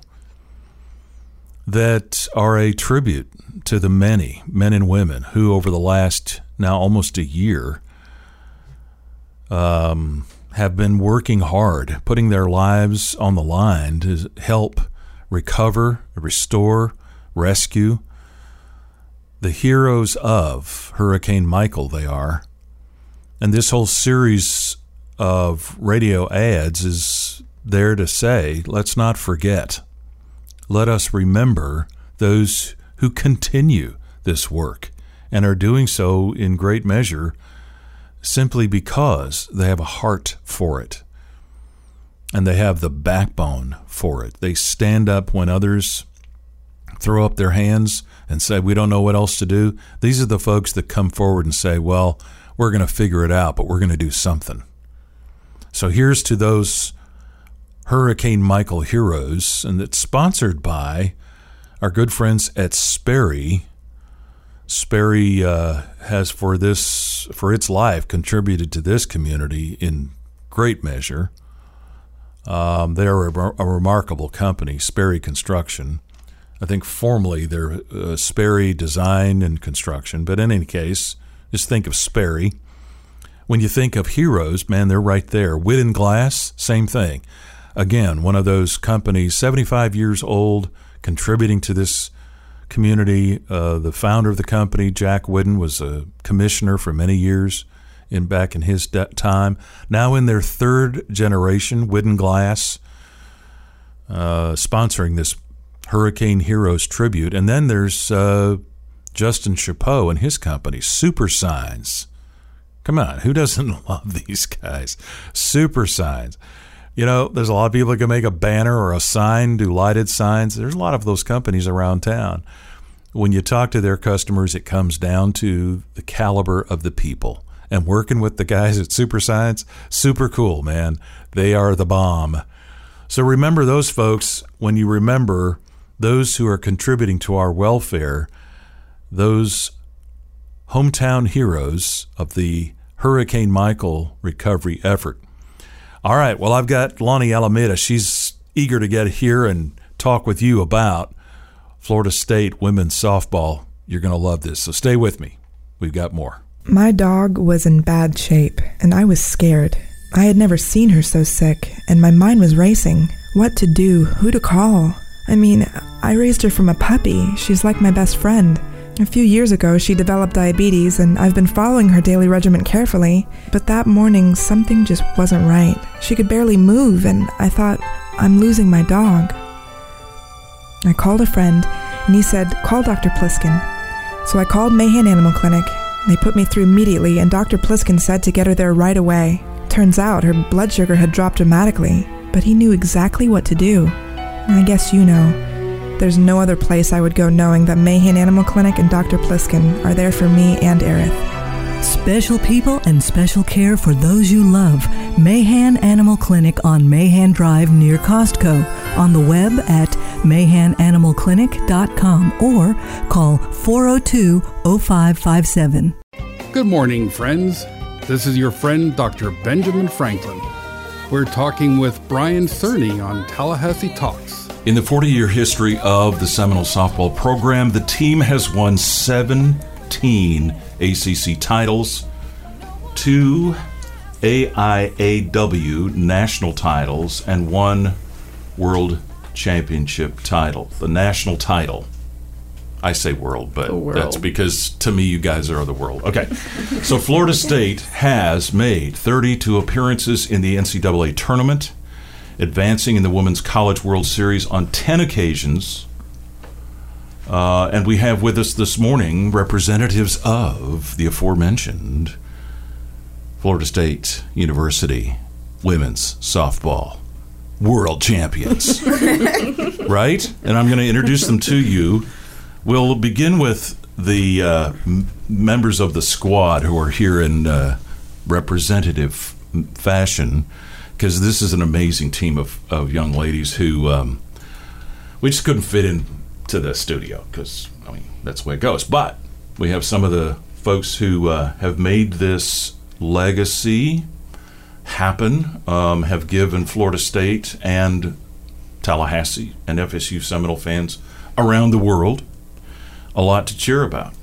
that are a tribute to the many men and women who, over the last now almost a year, um, have been working hard, putting their lives on the line to help recover, restore, rescue the heroes of Hurricane Michael. They are. And this whole series of radio ads is there to say, let's not forget. Let us remember those who continue this work and are doing so in great measure simply because they have a heart for it and they have the backbone for it. They stand up when others throw up their hands and say, we don't know what else to do. These are the folks that come forward and say, well, we're going to figure it out, but we're going to do something. So here's to those Hurricane Michael heroes, and it's sponsored by our good friends at Sperry. Sperry uh, has, for this, for its life, contributed to this community in great measure. Um, they are a, a remarkable company, Sperry Construction. I think formally they're uh, Sperry Design and Construction, but in any case, just think of Sperry. When you think of heroes, man, they're right there. Whitten Glass, same thing. Again, one of those companies, seventy-five years old, contributing to this community. Uh, the founder of the company, Jack Whitten, was a commissioner for many years in back in his de- time. Now in their third generation, Whitten Glass, uh, sponsoring this Hurricane Heroes tribute. And then there's uh, Justin Chapeau and his company, Super Signs. Come on, who doesn't love these guys? Super Signs. You know, there's a lot of people that can make a banner or a sign, do lighted signs. There's a lot of those companies around town. When you talk to their customers, it comes down to the caliber of the people. And working with the guys at Super Signs, super cool, man. They are the bomb. So remember those folks when you remember those who are contributing to our welfare, those hometown heroes of the Hurricane Michael recovery effort. All right, well, I've got Lonnie Alameda. She's eager to get here and talk with you about Florida State women's softball. You're going to love this, so stay with me. We've got more. My dog was in bad shape, and I was scared. I had never seen her so sick, and my mind was racing. What to do? Who to call? I mean, I raised her from a puppy. She's like my best friend. A few years ago, she developed diabetes, and I've been following her daily regimen carefully. But that morning, something just wasn't right. She could barely move, and I thought, I'm losing my dog. I called a friend, and he said, call Doctor Pliskin. So I called Mahan Animal Clinic. They put me through immediately, and Doctor Pliskin said to get her there right away. Turns out her blood sugar had dropped dramatically, but he knew exactly what to do. I guess you know. There's no other place I would go knowing that Mahan Animal Clinic and Doctor Pliskin are there for me and Aerith. Special people and special care for those you love. Mahan Animal Clinic on Mahan Drive near Costco. On the web at mahan animal clinic dot com or call four oh two oh five five seven. Good morning, friends. This is your friend, Doctor Benjamin Franklin. We're talking with Brian Cerny on Tallahassee Talks. In the forty-year history of the Seminole softball program, the team has won seventeen A C C titles, two A I A W national titles, and one world championship title. The national title. I say world, but world. That's because to me you guys are the world. Okay. So Florida State has made thirty-two appearances in the N C double A tournament, advancing in the Women's College World Series on ten occasions. Uh, and we have with us this morning representatives of the aforementioned Florida State University women's softball world champions. Right? And I'm going to introduce them to you. We'll begin with the uh, m- members of the squad who are here in uh, representative fashion, because this is an amazing team of, of young ladies who um, we just couldn't fit into the studio because, I mean, that's the way it goes. But we have some of the folks who uh, have made this legacy happen, um, have given Florida State and Tallahassee and F S U Seminole fans around the world a lot to cheer about.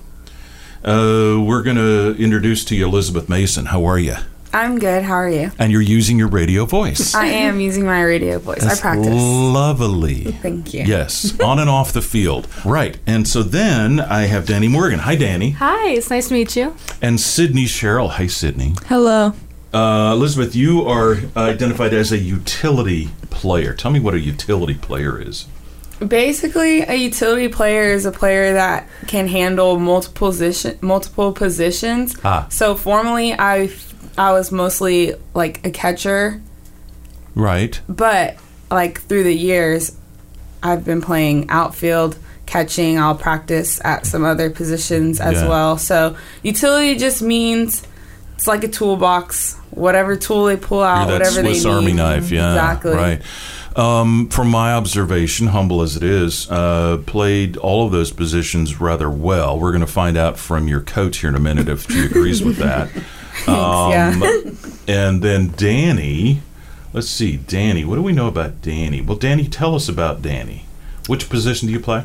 Uh, we're going to introduce to you Elizabeth Mason. How are you? I'm good. How are you? And you're using your radio voice. I am using my radio voice. That's I practice. Lovely. Thank you. Yes, on and off the field. Right. And so then I have Danny Morgan. Hi, Danny. Hi, it's nice to meet you. And Sydney Sherrill. Hi, Sydney. Hello. Uh, Elizabeth, you are identified as a utility player. Tell me what a utility player is. Basically, a utility player is a player that can handle multiple position, multiple positions. Ah. So formerly, I, I was mostly like a catcher. Right. But like through the years, I've been playing outfield, catching. I'll practice at some other positions as Yeah. well. So utility just means it's like a toolbox. Whatever tool they pull out, You're that whatever Swiss they need. Army knife, yeah. Exactly. Right. Um, from my observation, humble as it is, uh, played all of those positions rather well. We're going to find out from your coach here in a minute if she agrees with that. Thanks, Um, yeah. And then Danny, let's see, Danny, what do we know about Danny? Well, Danny, tell us about Danny. Which position do you play?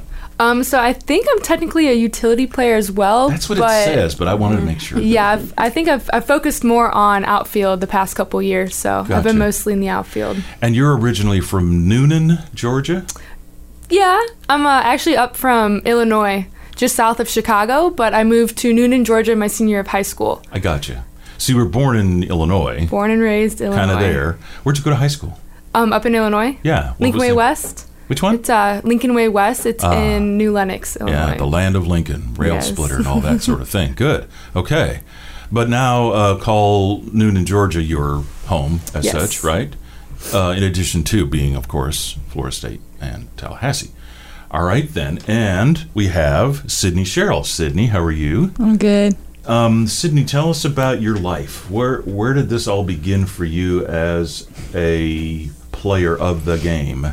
Um, so I think I'm technically a utility player as well. That's what but, it says, but I wanted to make sure. Yeah, I've, I think I've, I've focused more on outfield the past couple years, so Gotcha. I've been mostly in the outfield. And you're originally from Noonan, Georgia? Yeah, I'm uh, actually up from Illinois, just south of Chicago, but I moved to Noonan, Georgia my senior year of high school. I got you. So you were born in Illinois. Born and raised Illinois. Kind of there. Where'd you go to high school? Um, up in Illinois. Yeah. What Lincoln was Way the- West. Which one? It's uh, Lincoln Way West. It's Ah. in New Lenox, Illinois. Yeah, the land of Lincoln, rail Yes. splitter and all that sort of thing. Good. Okay. But now uh, call Noonan, Georgia your home as Yes. such, right? Uh, in addition to being, of course, Florida State and Tallahassee. All right, then. And we have Sydney Sherrill. Sydney, how are you? I'm good. Um, Sydney, tell us about your life. Where where did this all begin for you as a player of the game?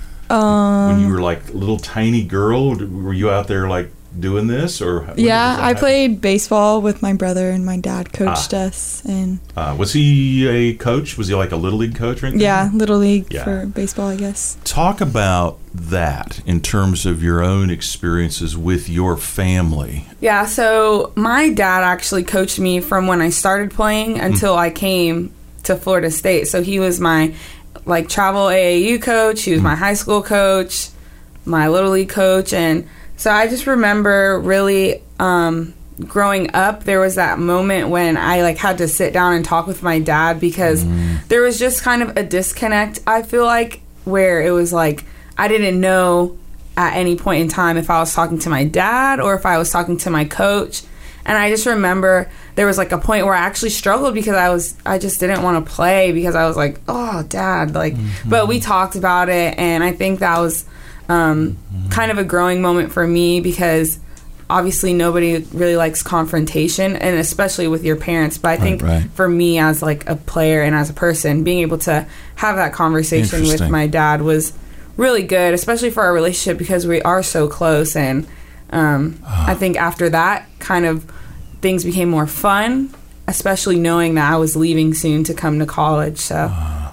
Um, When you were like a little tiny girl, were you out there like doing this, or when did yeah, that I happen? played baseball with my brother, and my dad coached Ah. us. And Uh, was he a coach? Was he like a little league coach or anything? yeah, little league Yeah. for baseball, I guess. Talk about that in terms of your own experiences with your family. Yeah, so my dad actually coached me from when I started playing until I came to Florida State. So he was my like travel A A U coach, he was my high school coach, my little league coach, and so I just remember really um, growing up, there was that moment when I like had to sit down and talk with my dad because there was just kind of a disconnect, I feel like, where it was like I didn't know at any point in time if I was talking to my dad or if I was talking to my coach. And I just remember there was like a point where I actually struggled because I was I just didn't want to play because I was like, oh, dad, like. Mm-hmm. But we talked about it, and I think that was um, mm-hmm. kind of a growing moment for me because obviously nobody really likes confrontation, and especially with your parents. But I think right, right. for me as like a player and as a person, being able to have that conversation with Interesting. my dad was really good, especially for our relationship because we are so close. And um, Ah. I think after that, kind of things became more fun, especially knowing that I was leaving soon to come to college. So,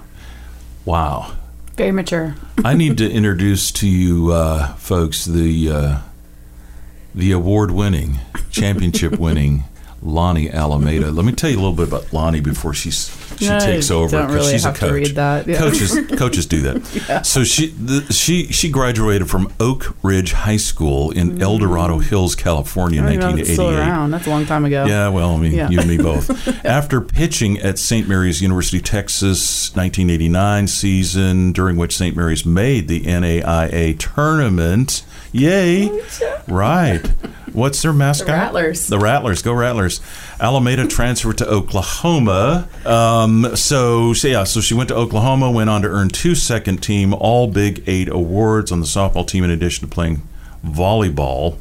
Wow. Very mature. I need to introduce to you uh, folks the uh, the award-winning, championship-winning Lonnie Alameda. Let me tell you a little bit about Lonnie before she's, she I takes over don't because really she's have a to coach. read that, yeah. Coaches coaches do that. Yeah. So she the, she she graduated from Oak Ridge High School in El Dorado Hills, California, I in don't even know if nineteen it's still eighty-eight. around. That's a long time ago. Yeah, well, I mean, Yeah. you and me both. After pitching at Saint Mary's University, Texas, nineteen eighty-nine season, during which Saint Mary's made the N A I A tournament. Yay! Right. What's their mascot? The Rattlers. The Rattlers. Go Rattlers. Alameda transferred to Oklahoma. Um, so, so, yeah, so she went to Oklahoma, went on to earn two second team All Big Eight awards on the softball team in addition to playing volleyball.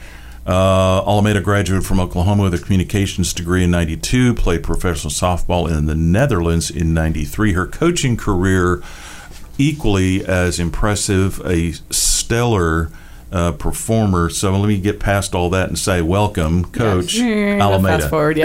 Uh, Alameda graduated from Oklahoma with a communications degree in ninety-two, played professional softball in the Netherlands in ninety-three. Her coaching career, equally as impressive, a stellar uh, performer. So let me get past all that and say welcome, Coach Yeah. Alameda. Fast forward, yeah.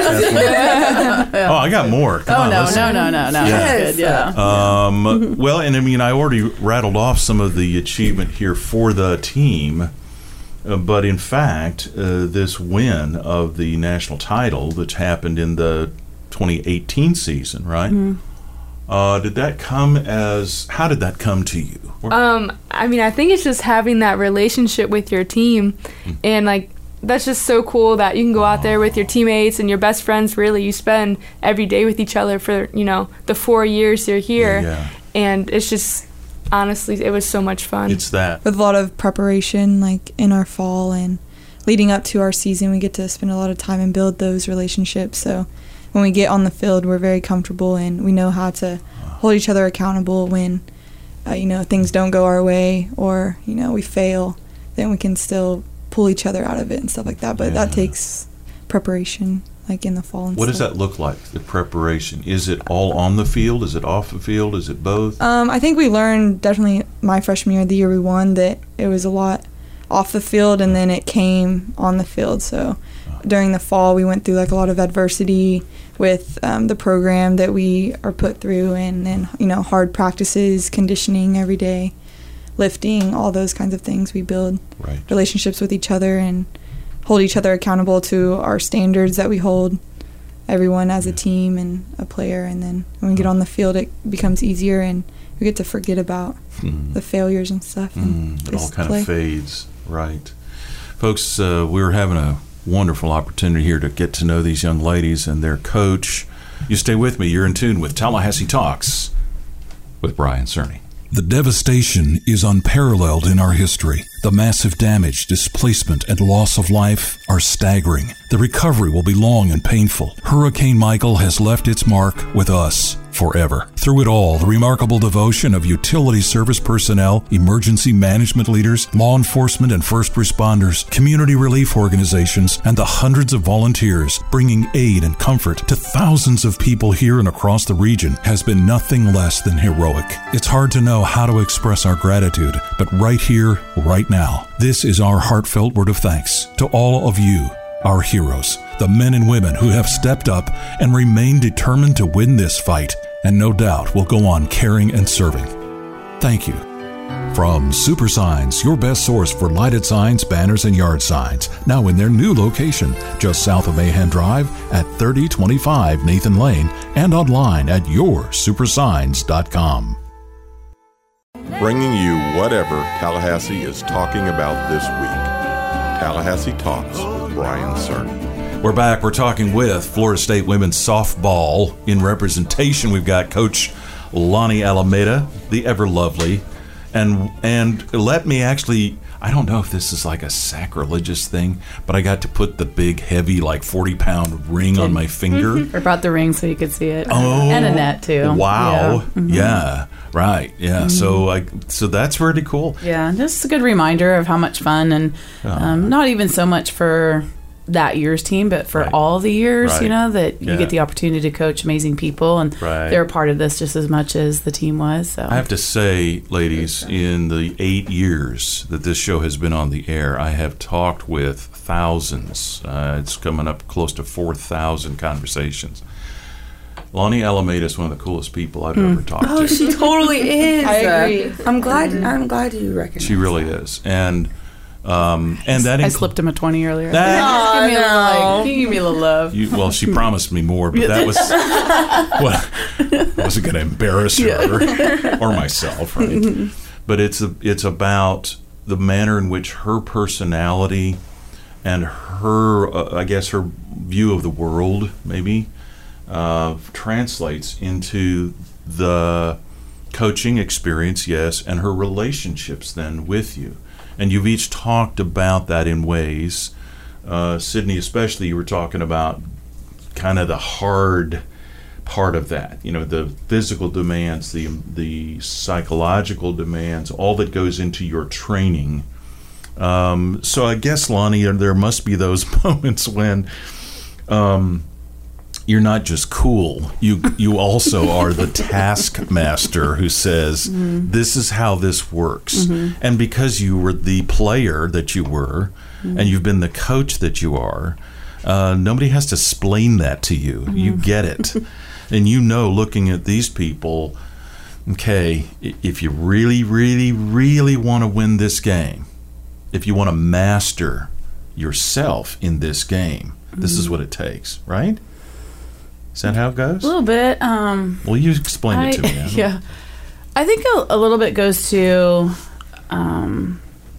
Yeah. Oh, I got more. Come oh, on, no, let's- no, no, no, no. Yeah. That's good, yeah. Um, well, and I mean, I already rattled off some of the achievement here for the team, uh, but in fact, uh, this win of the national title, which happened in the twenty eighteen season, right? Mhm. Uh, did that come as? How did that come to you? Um, I mean, I think it's just having that relationship with your team, Mm. and like that's just so cool that you can go out there with your teammates and your best friends. Really, you spend every day with each other for you know the four years you're here, Yeah. and it's just honestly, it was so much fun. It's that With a lot of preparation, like in our fall and leading up to our season, we get to spend a lot of time and build those relationships. So when we get on the field, we're very comfortable and we know how to hold each other accountable when, uh, you know, things don't go our way or, you know, we fail. Then we can still pull each other out of it and stuff like that. But that takes preparation, like in the fall and What does stuff. that look like? The preparation, is it all on the field? Is it off the field? Is it both? Um, I think we learned definitely my freshman year, the year we won, that it was a lot off the field and then it came on the field. So during the fall, we went through like a lot of adversity with um, the program that we are put through, and then you know hard practices, conditioning every day. lifting, all those kinds of things. We build right. relationships with each other and hold each other accountable to our standards that we hold everyone as a team and a player. And then when we get on the field, it becomes easier and we get to forget about mm. the failures and stuff. And mm, it all kind play. of fades. Right. Folks, uh, we're having a wonderful opportunity here to get to know these young ladies and their coach. You stay with me. You're in tune with Tallahassee Talks with Brian Cerny. The devastation is unparalleled in our history. The massive damage, displacement, and loss of life are staggering. The recovery will be long and painful. Hurricane Michael has left its mark with us forever. Through it all, the remarkable devotion of utility service personnel, emergency management leaders, law enforcement and first responders, community relief organizations, and the hundreds of volunteers bringing aid and comfort to thousands of people here and across the region has been nothing less than heroic. It's hard to know how to express our gratitude, but right here, right now, this is our heartfelt word of thanks to all of you, our heroes, the men and women who have stepped up and remain determined to win this fight, and no doubt will go on caring and serving. Thank you. From Super Signs, your best source for lighted signs, banners, and yard signs, now in their new location, just south of Mahan Drive at thirty twenty-five Nathan Lane, and online at your super signs dot com. Bringing you whatever Tallahassee is talking about this week. Tallahassee Talks with Brian Cerny. We're back. We're talking with Florida State women's softball. In representation, we've got Coach Lonnie Alameda, the ever lovely. And and let me actually, I don't know if this is like a sacrilegious thing, but I got to put the big, heavy, like forty-pound ring on my finger. I brought the ring so you could see it. Oh, and a net, too. Wow. Yeah. Mm-hmm. Yeah. Right. Yeah. Mm-hmm. So I, so that's really cool. Yeah. Just a good reminder of how much fun and um, not even so much for that year's team, but for right. all the years, right. you know, that you yeah. get the opportunity to coach amazing people, and right. they're a part of this just as much as the team was. So I have to say, ladies, in the eight years that this show has been on the air, I have talked with thousands. Uh, it's coming up close to four thousand conversations. Lonnie Alameda is one of the coolest people I've mm. ever talked oh, to. Oh, she totally is. I agree. I'm glad. I'm glad you recognize. She really is, and um, and that I inc- slipped him a twenty earlier. That, give me a little, like, give me a little love. You, well, she promised me more, but that was well, I wasn't going to embarrass her Yeah. or myself, right? But it's a, it's about the manner in which her personality and her, uh, I guess, her view of the world, maybe. Uh, translates into the coaching experience, yes, and her relationships then with you. And you've each talked about that in ways. Uh, Sydney, especially, you were talking about kind of the hard part of that. You know, the physical demands, the the psychological demands, all that goes into your training. Um, so I guess, Lonnie, there must be those moments when Um, you're not just cool. You you also are the taskmaster who says, mm-hmm. this is how this works. Mm-hmm. And because you were the player that you were, mm-hmm. and you've been the coach that you are, uh, nobody has to explain that to you. Mm-hmm. You get it. And you know, looking at these people, okay, if you really, really, really want to win this game, if you want to master yourself in this game, mm-hmm. this is what it takes, right? Is that how it goes? A little bit. Um, well, you explain I, it to me. I yeah. I think a, a little bit goes to um,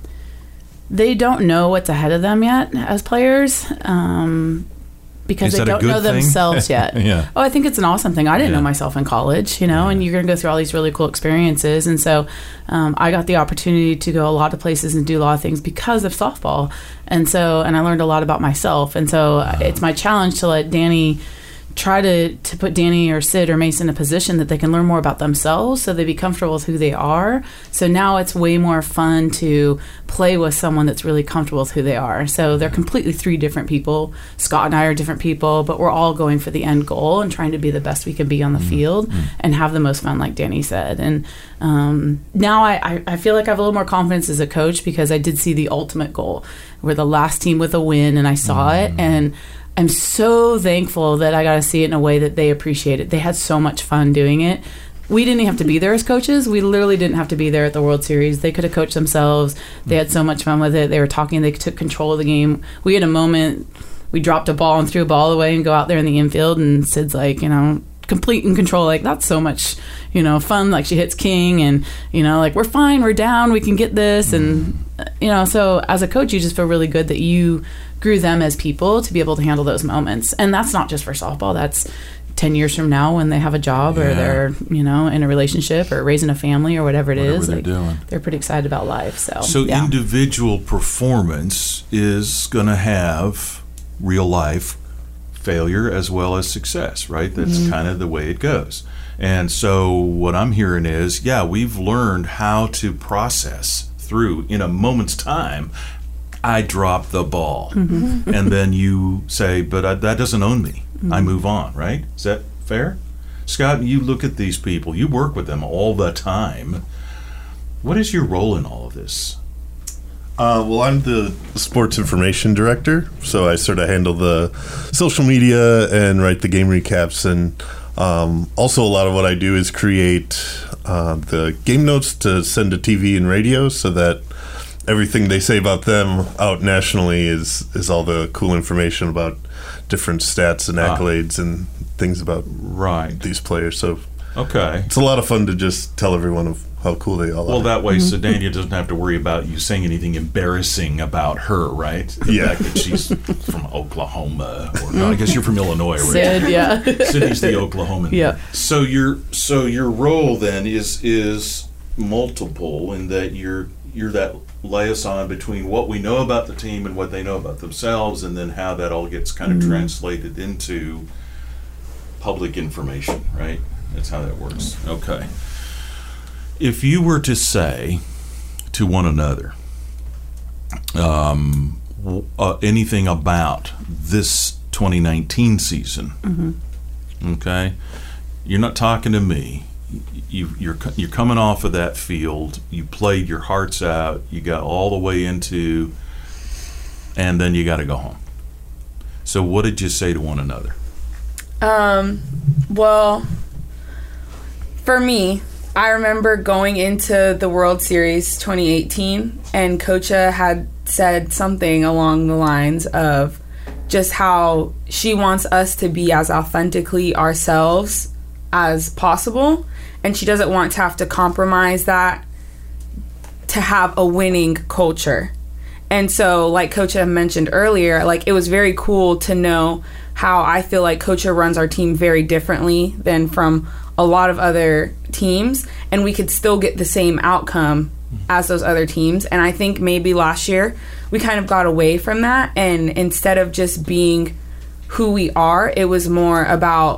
they don't know what's ahead of them yet as players um, because Is they that a don't good know thing? themselves yet. Yeah. Oh, I think it's an awesome thing. I didn't Yeah. know myself in college, you know, Yeah. and you're going to go through all these really cool experiences. And so um, I got the opportunity to go a lot of places and do a lot of things because of softball. And so, and I learned a lot about myself. And so uh, it's my challenge to let Danny try to, to put Danny or Sid or Mason in a position that they can learn more about themselves so they be comfortable with who they are. So now it's way more fun to play with someone that's really comfortable with who they are. So they're completely three different people. Scott and I are different people, but we're all going for the end goal and trying to be the best we can be on the mm-hmm. field and have the most fun, like Danny said. And um, now I, I, I feel like I have a little more confidence as a coach because I did see the ultimate goal. We're the last team with a win, and I saw mm-hmm. it, and I'm so thankful that I got to see it in a way that they appreciate it. They had so much fun doing it. we didn't even have to be there as coaches. We literally didn't have to be there at the World Series. They could have coached themselves. They had so much fun with it. They were talking. They took control of the game. We had a moment. We dropped a ball and threw a ball away and go out there in the infield. And Sid's like, you know, complete in control. Like, that's so much, you know, fun. Like, she hits King and, you know, like, we're fine. We're down. We can get this. And, you know, so as a coach, you just feel really good that you grew them as people to be able to handle those moments. And that's not just for softball. That's ten years from now when they have a job or Yeah. they're, you know, in a relationship or raising a family or whatever it Whatever is. they're like, doing. They're pretty excited about life. So, So yeah. individual performance is going to have real life failure as well as success, right? That's Mhm. kind of the way it goes. And so what I'm hearing is, yeah, we've learned how to process through in a moment's time. I drop the ball. Mhm. And then you say, but I, that doesn't own me. I Mhm. move on, right? Is that fair? Scott, you look at these people, you work with them all the time. What is your role in all of this? Uh, well, I'm the sports information director, so I sort of handle the social media and write the game recaps. And um, also, a lot of what I do is create uh, the game notes to send to T V and radio, so that everything they say about them out nationally is is all the cool information about different stats and Ah. accolades and things about right these players. So okay, it's a lot of fun to just tell everyone of how cool they all Well, are. that way, so Dania doesn't have to worry about you saying anything embarrassing about her, right? The Yeah. fact that she's from Oklahoma, or no, I guess you're from Illinois, right? Sid, yeah. Sydney's the Oklahoman. Yeah. So your so your role then is is multiple in that you're you're that liaison between what we know about the team and what they know about themselves, and then how that all gets kind of Mhm. translated into public information, right? That's how that works. Okay. If you were to say to one another um, w- uh, anything about this twenty nineteen season, Mhm. okay, you're not talking to me. You, you're co- you're coming off of that field. You played your hearts out. You got all the way into, and then you got to go home. So, what did you say to one another? Um, well, for me, I remember going into the World Series twenty eighteen, and Coacha had said something along the lines of just how she wants us to be as authentically ourselves as possible, and she doesn't want to have to compromise that to have a winning culture. And so, like Coacha mentioned earlier, like it was very cool to know how I feel like Coacha runs our team very differently than from a lot of other teams, and we could still get the same outcome as those other teams. And I think maybe last year we kind of got away from that, and instead of just being who we are, it was more about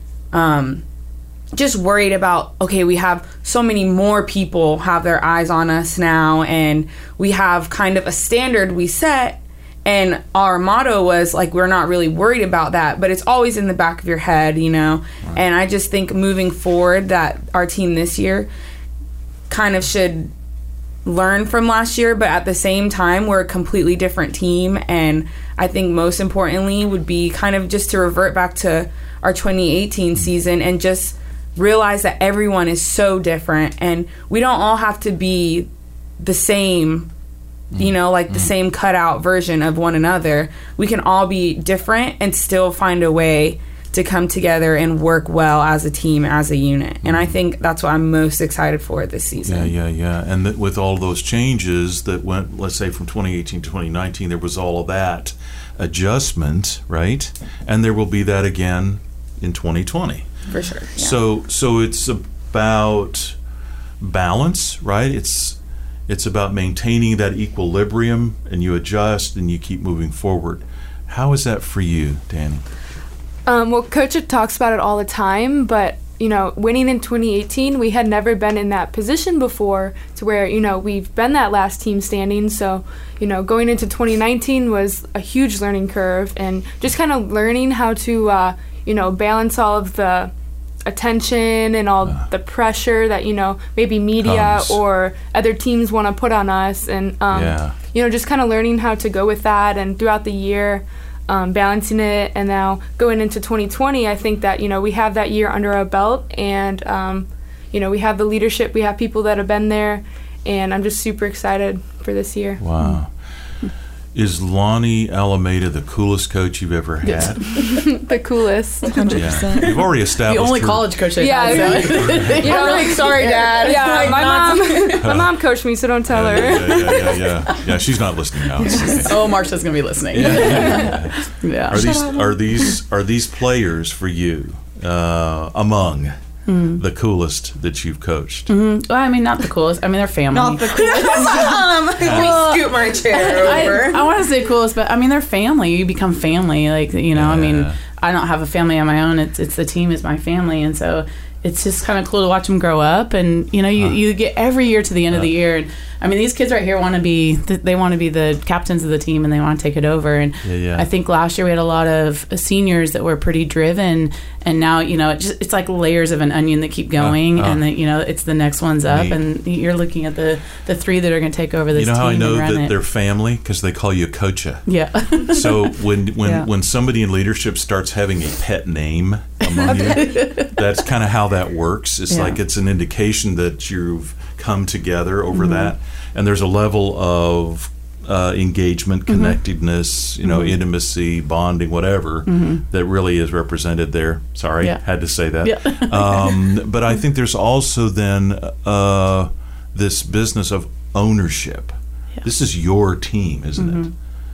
um, just worried about, okay, we have so many more people have their eyes on us now, and we have kind of a standard we set, and our motto was like, we're not really worried about that, but it's always in the back of your head, you know. Right. And I just think moving forward that our team this year kind of should learn from last year, but at the same time we're a completely different team. And I think most importantly would be kind of just to revert back to our twenty eighteen season and just realize that everyone is so different, and we don't all have to be the same, you know, like the same cutout version of one another. We can all be different and still find a way to come together and work well as a team, as a unit. And I think that's what I'm most excited for this season. Yeah, yeah, yeah. And that with all those changes that went, let's say, from twenty eighteen to twenty nineteen, there was all of that adjustment, right? And there will be that again in twenty twenty. For sure. Yeah. So, so it's about balance, right? It's it's about maintaining that equilibrium, and you adjust and you keep moving forward. How is that for you, Danny? Um, well, Coach talks about it all the time, but, you know, winning in twenty eighteen, we had never been in that position before to where, you know, we've been that last team standing. So, you know, going into twenty nineteen was a huge learning curve, and just kind of learning how to, uh, you know, balance all of the attention and all uh, the pressure that, you know, maybe media comes. Or other teams want to put on us. And, um, yeah. you know, just kind of learning how to go with that, and throughout the year, Um, balancing it. And now going into twenty twenty, I think that, you know, we have that year under our belt, and um, you know, we have the leadership, we have people that have been there, and I'm just super excited for this year. Wow. Is Lonnie Alameda the coolest coach you've ever had? The coolest. one hundred percent. Yeah. You've already established The only her- college coach I've Yeah, had. So. you know, really sorry, Dad. Yeah, Like, my not mom, my mom coached me, so don't tell Yeah, her. yeah, yeah, yeah, yeah. Yeah, she's not listening now. Oh, Marsha's gonna be listening. Yeah. Yeah. Are these are these are these players for you uh, among Mm. the coolest that you've coached? Mm-hmm. Well, I mean, not the coolest. I mean, they're family. Not the coolest. um, Well, we scoot my chair over. I, I want to say coolest, but I mean, they're family. You become family. Like, you know, I mean, I don't have a family on my own. It's it's the team is my family. And so it's just kind of cool to watch them grow up. And, you know, you, you get every year to the end of the year. And I mean, these kids right here want to be, they want to be the captains of the team and they want to take it over. And Yeah, yeah. I think last year we had a lot of seniors that were pretty driven. And now, you know, it just, it's like layers of an onion that keep going. Uh, uh. and, then, you know, it's the next one's up. Neat. And you're looking at the, the three that are going to take over this You know team how I know and run that it. they're family? Because they call you Coacha. Yeah. So when when Yeah. when somebody in leadership starts having a pet name among you, that's kind of how that works. It's Yeah. like it's an indication that you've come together over Mhm. that, and there's a level of uh, engagement, Mhm. connectedness, you know, Mhm. intimacy, bonding, whatever, Mhm. that really is represented there. Sorry, Yeah. had to say that. Yeah. um, but I think there's also then uh, this business of ownership. This is your team, isn't it? Mhm.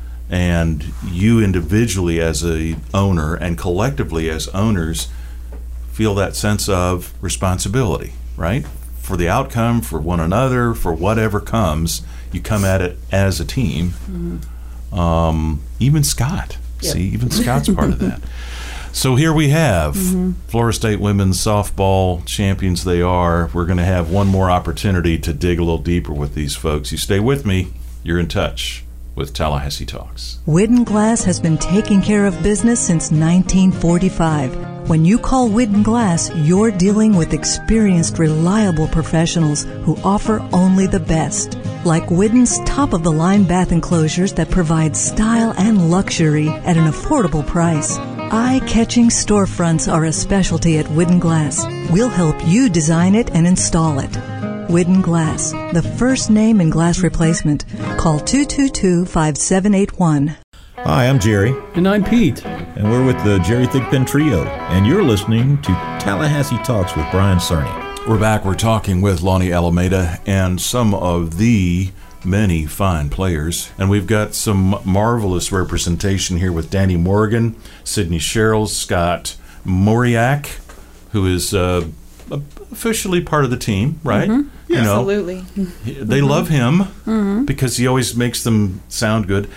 And you individually as a owner and collectively as owners feel that sense of responsibility, right? For the outcome, for one another, for whatever comes, you come at it as a team. Mhm. Um, even Scott, Yep. see, even Scott's part of that. So here we have Mhm. Florida State women's softball champions they are. We're going to have one more opportunity to dig a little deeper with these folks. You stay with me. You're in touch with Tallahassee Talks. Widden Glass has been taking care of business since nineteen forty-five. When you call Widden Glass, you're dealing with experienced, reliable professionals who offer only the best. Like Widden's top-of-the-line bath enclosures that provide style and luxury at an affordable price. Eye-catching storefronts are a specialty at Widden Glass. We'll help you design it and install it. Widden Glass, the first name in glass replacement. Call two two two, five seven eight one. Hi, I'm Jerry. And I'm Pete. And we're with the Jerry Thigpen Trio. And you're listening to Tallahassee Talks with Brian Cerny. We're back. We're talking with Lonnie Alameda and some of the many fine players. And we've got some marvelous representation here with Danny Morgan, Sydney Sherrill, Scott Moriak, who is uh, officially part of the team, right? Mhm. You know, Absolutely. they love him Mhm. because he always makes them sound good.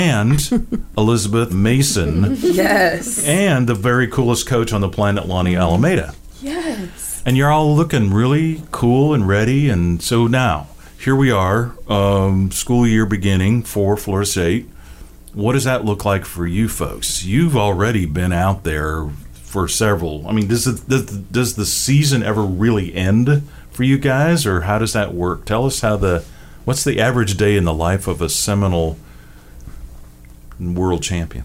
And Elizabeth Mason. Yes. And the very coolest coach on the planet, Lonnie Alameda. Yes. And you're all looking really cool and ready. And so now, here we are, um, school year beginning for Florida State. What does that look like for you folks? You've already been out there for several. I mean, does the, does, does the season ever really end for you guys, or how does that work? Tell us how the, what's the average day in the life of a Seminole world champion?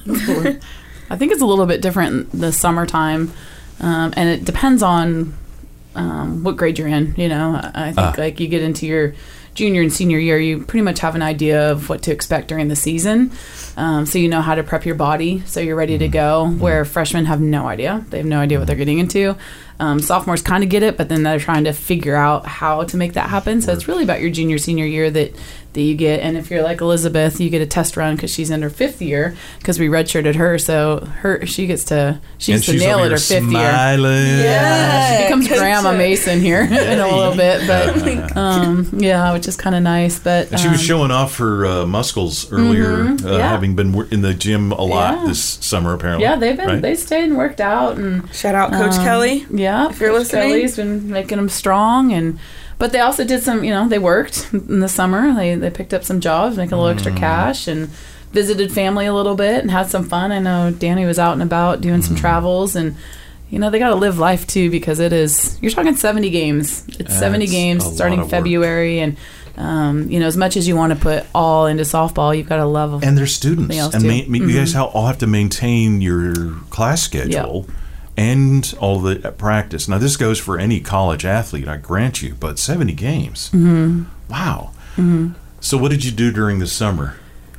I think it's a little bit different in the summertime, um, and it depends on um, what grade you're in. You know, I I think Ah. like you get into your junior and senior year, you pretty much have an idea of what to expect during the season, um, so you know how to prep your body so you're ready to go. Where freshmen have no idea; they have no idea what they're getting into. Um, sophomores kind of get it, but then they're trying to figure out how to make that happen. So it's really about your junior, senior year that, that you get. And if you're like Elizabeth, you get a test run because she's in her fifth year because we redshirted her. So her she gets to she And gets to she's nail over it her here fifth smiling. year. Yeah. She becomes Good Grandma shit. Mason here in a little bit, but um, yeah, which is kind of nice. But And she was um, showing off her uh, muscles earlier, Mhm, uh, yeah. having been wor- in the gym a lot Yeah. this summer, apparently. Yeah, they've been right? they stayed and worked out and Shout out Coach um, Kelly. Yeah, if you're Coach listening. Kelly's been making them strong, and but they also did some. You know, they worked in the summer. They they picked up some jobs, making a little extra Mm. cash, and visited family a little bit and had some fun. I know Danny was out and about doing Mm. some travels, and you know they got to live life too because it is. You're talking seventy games. It's seventy That's games a lot starting of work. February, and um, you know as much as you want to put all into softball, you've got to love And they're students. something else And too. ma- ma- you guys Mhm. ha- all have to maintain your class schedule. and all the practice. Now, this goes for any college athlete, I grant you, but seventy games. Mm-hmm. Wow. Mm-hmm. So what did you do during the summer?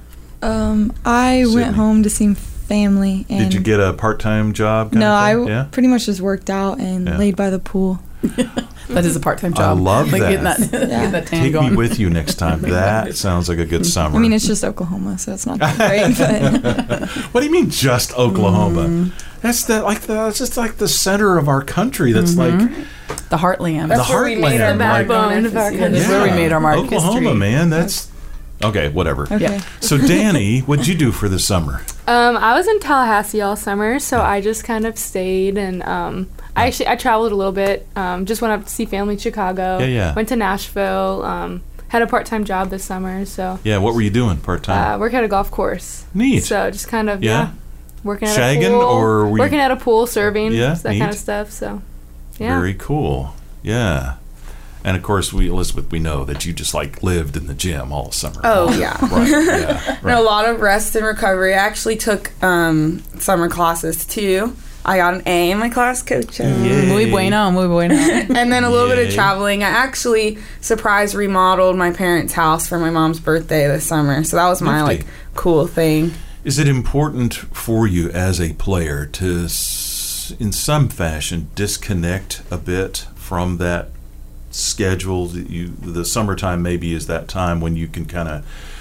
Um, I Sydney. went home to see family. And Did you get a part-time job? kind No, of I thing? w- Yeah? pretty much just worked out and Yeah. laid by the pool. That is a part-time I job. love like that. Getting that, getting that tan Take going. me with you next time. That sounds like a good summer. I mean, it's just Oklahoma, so it's not that great. But What do you mean, just Oklahoma? Mm. That's the like the that's just like the center of our country. That's Mhm. like the heartland. the heartland. the like- backbone of our country. That's where we made our mark. Oklahoma, history. man. That's okay. Whatever. Okay. So, Danny, what'd you do for the summer? Um, I was in Tallahassee all summer, so I just kind of stayed and um, I actually I traveled a little bit. Um, just went up to see family in Chicago. Yeah, yeah. Went to Nashville. Um, had a part time job this summer, so Yeah. What were you doing part time? uh, work at a golf course. Neat. So just kind of Yeah? yeah, working at Shaggin', a pool, or were you- working at a pool, serving, Yeah, just that kind neat. of stuff. So yeah. Very cool. Yeah. And of course, we Elizabeth, we know that you just like lived in the gym all summer. Oh long. yeah, Right. Yeah. And a Right. lot of rest and recovery. I actually took um, summer classes too. I got an A in my class, coach. Muy bueno, muy bueno. And then a little bit Yay. of traveling. I actually surprise remodeled my parents' house for my mom's birthday this summer. So that was my Nifty. like cool thing. Is it important for you as a player to, s- in some fashion, disconnect a bit from that schedule? That you, the summertime maybe is that time when you can kind of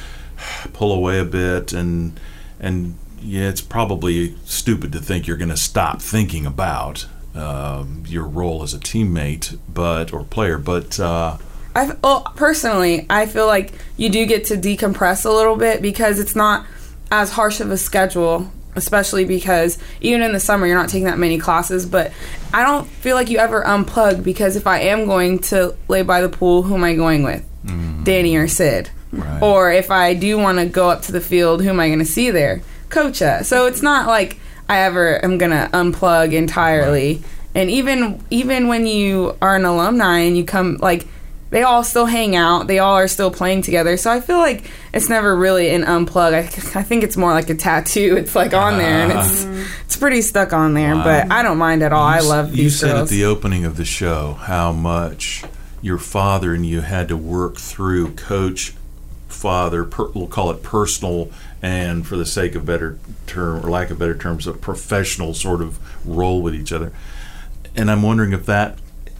pull away a bit, and and yeah, it's probably stupid to think you're going to stop thinking about um, your role as a teammate, but or player, but. Uh, I well, personally, I feel like you do get to decompress a little bit because it's not as harsh of a schedule, especially because even in the summer you're not taking that many classes. But I don't feel like you ever unplug because if I am going to lay by the pool, who am I going with? Danny or Sid? Right. Or if I do want to go up to the field, who am I going to see there? Coacha. So it's not like I ever am going to unplug entirely. And even even when you are an alumni and you come, like, they all still hang out. They all are still playing together. So I feel like it's never really an unplug. I, I think it's more like a tattoo. It's like on there, and it's it's pretty stuck on there. Wow. But I don't mind at all. I You s- love You these said girls. at the opening of the show how much your father and you had to work through coach, father, per, we'll call it personal, and for the sake of better term or lack of better terms, a professional sort of role with each other. And I'm wondering if that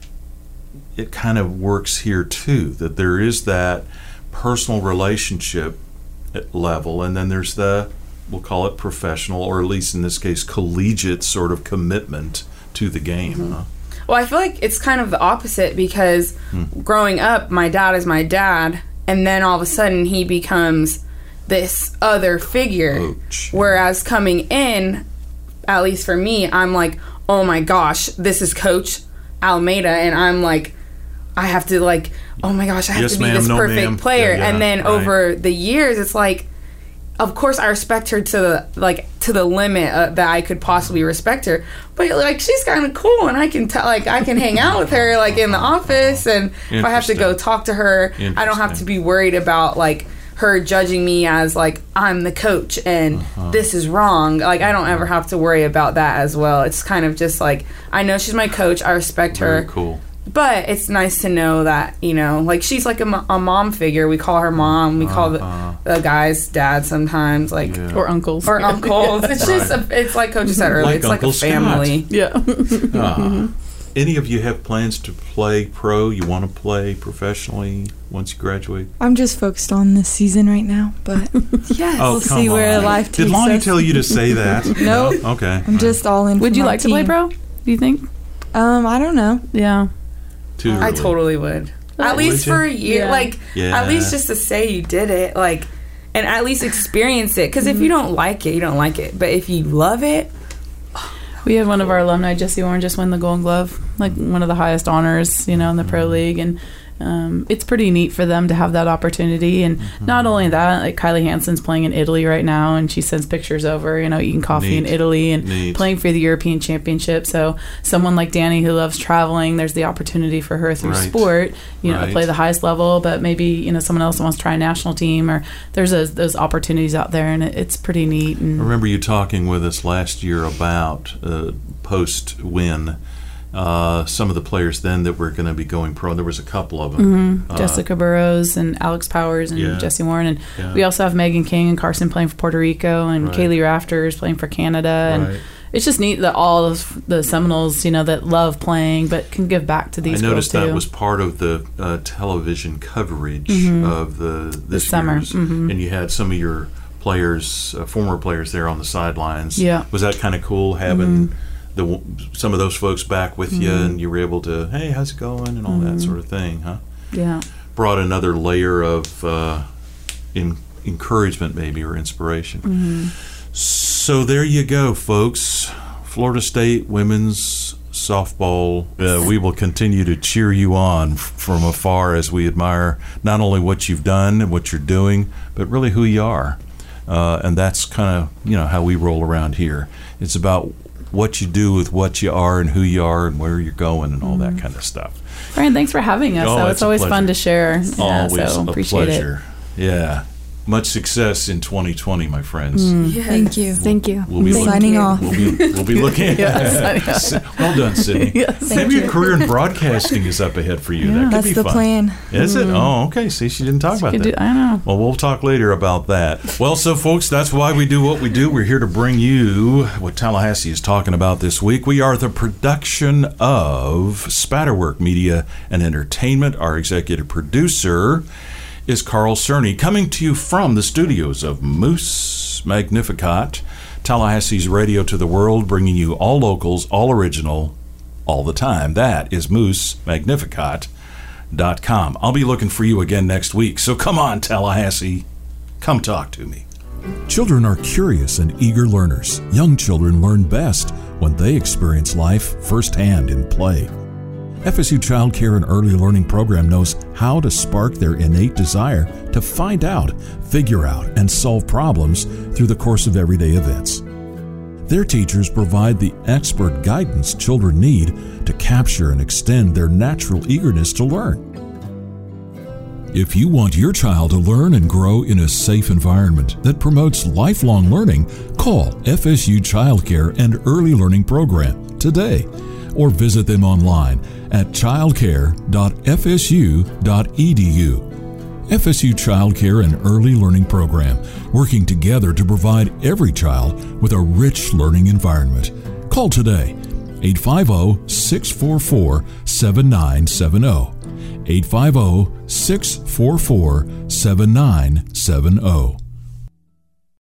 it kind of works here too, that there is that personal relationship at level, and then there's the, we'll call it professional, or at least in this case collegiate sort of commitment to the game. Huh? Well, I feel like it's kind of the opposite because Hmm. growing up, my dad is my dad, and then all of a sudden he becomes this other figure. Whereas coming in, at least for me, I'm like, oh my gosh, this is Coach Almeida, and I'm like, I have to like, oh my gosh, I have Yes, to be ma'am, this no, perfect ma'am. player. Yeah, yeah, and then right. over the years, it's like, of course, I respect her to the like to the limit uh, that I could possibly respect her. But like, she's kind of cool, and I can tell, like, I can hang out with her like in the office, and if I have to go talk to her, I don't have to be worried about like her judging me as like I'm the coach and Uh-huh. this is wrong. Like, I don't ever have to worry about that as well. It's kind of just like, I know she's my coach, I respect her. Very cool. But it's nice to know that, you know, like, she's like a, mo- a mom figure. We call her mom. We call Uh-huh. the, the guys dad sometimes, like Or uncles. or uncles. It's just a, it's like Coach said earlier. Like it's like Uncle a family. Scott. Yeah. Ah. Any of you have plans to play pro? You want to play professionally once you graduate? I'm just focused on this season right now, but yeah, Oh, we'll come see where on. life Did takes Lonnie us. tell you to say that? Nope. No? Okay. I'm just all in. Would for you my like to play team. pro? Do you think? Um, I don't know. Yeah. Too I early. totally would. At Would least you? for a year. Yeah. Like, Yeah. at least just to say you did it. Like, and at least experience it. Because if you don't like it, you don't like it. But if you love it, We had one of our alumni, Jesse Warren, just win the Golden Glove, like one of the highest honors, you know, in the pro league, and um, it's pretty neat for them to have that opportunity. And Mm-hmm. not only that, like Kylie Hansen's playing in Italy right now, and she sends pictures over, you know, eating coffee Neat. in Italy and Neat. playing for the European Championship. So someone like Danny who loves traveling, there's the opportunity for her through Right. sport, you know, Right. to play the highest level, but maybe, you know, someone else wants to try a national team, or there's those, those opportunities out there, and it, it's pretty neat. And I remember you talking with us last year about uh, post-win, uh, some of the players then that were going to be going pro. There was a couple of them. Mhm. Uh, Jessica Burrows and Alex Powers and Yeah. Jesse Warren, and Yeah. we also have Megan King and Carson playing for Puerto Rico, and Right. Kaylee Rafters playing for Canada, and Right. it's just neat that all of the Seminoles, you know, that love playing but can give back to these I noticed girls too. that was part of the uh, television coverage Mhm. of the this summer. year's, Mhm. and you had some of your players, uh, former players, there on the sidelines. Yeah. Was that kind of cool having Mhm. the some of those folks back with you, Mhm. and you were able to, hey, how's it going, and all that Mhm. sort of thing, huh? Yeah. Brought another layer of uh, in, encouragement, maybe, or inspiration. Mhm. So there you go, folks. Florida State women's softball. Uh, we will continue to cheer you on f- from afar as we admire not only what you've done and what you're doing, but really who you are. Uh, and that's kind of, you know, how we roll around here. It's about what you do with what you are and who you are and where you're going and all that kind of stuff. Brian, thanks for having us. Oh, though. it's It's a always pleasure. fun to share. Yeah, Always so a appreciate pleasure. Yeah. Much success in twenty twenty, my friends. Mm. Yes. Thank you. Thank you. We'll be Signing looking, off. We'll be, we'll be looking. Yeah, Si- well done, Sydney. Yes. Thank Maybe you. a career in broadcasting is up ahead for you. Yeah. That could That's be the fun. plan. Is it? Mhm. Oh, okay. See, she didn't talk about could that. do- I know. Well, we'll talk later about that. Well, so folks, that's why we do what we do. We're here to bring you what Tallahassee is talking about this week. We are the production of Spatterwork Media and Entertainment. Our executive producer is Carl Cerny, coming to you from the studios of Moose Magnificat, Tallahassee's radio to the world, bringing you all locals, all original, all the time. That is moose magnificat dot com. I'll be looking for you again next week. So come on, Tallahassee. Come talk to me. Children are curious and eager learners. Young children learn best when they experience life firsthand in play. F S U Child Care and Early Learning Program knows how to spark their innate desire to find out, figure out, and solve problems through the course of everyday events. Their teachers provide the expert guidance children need to capture and extend their natural eagerness to learn. If you want your child to learn and grow in a safe environment that promotes lifelong learning, call F S U Child Care and Early Learning Program today, or visit them online at childcare dot f s u dot e d u. F S U Child Care and Early Learning Program, working together to provide every child with a rich learning environment. Call today, eight five zero, six four four, seven nine seven zero, eight five zero, six four four, seven nine seven zero.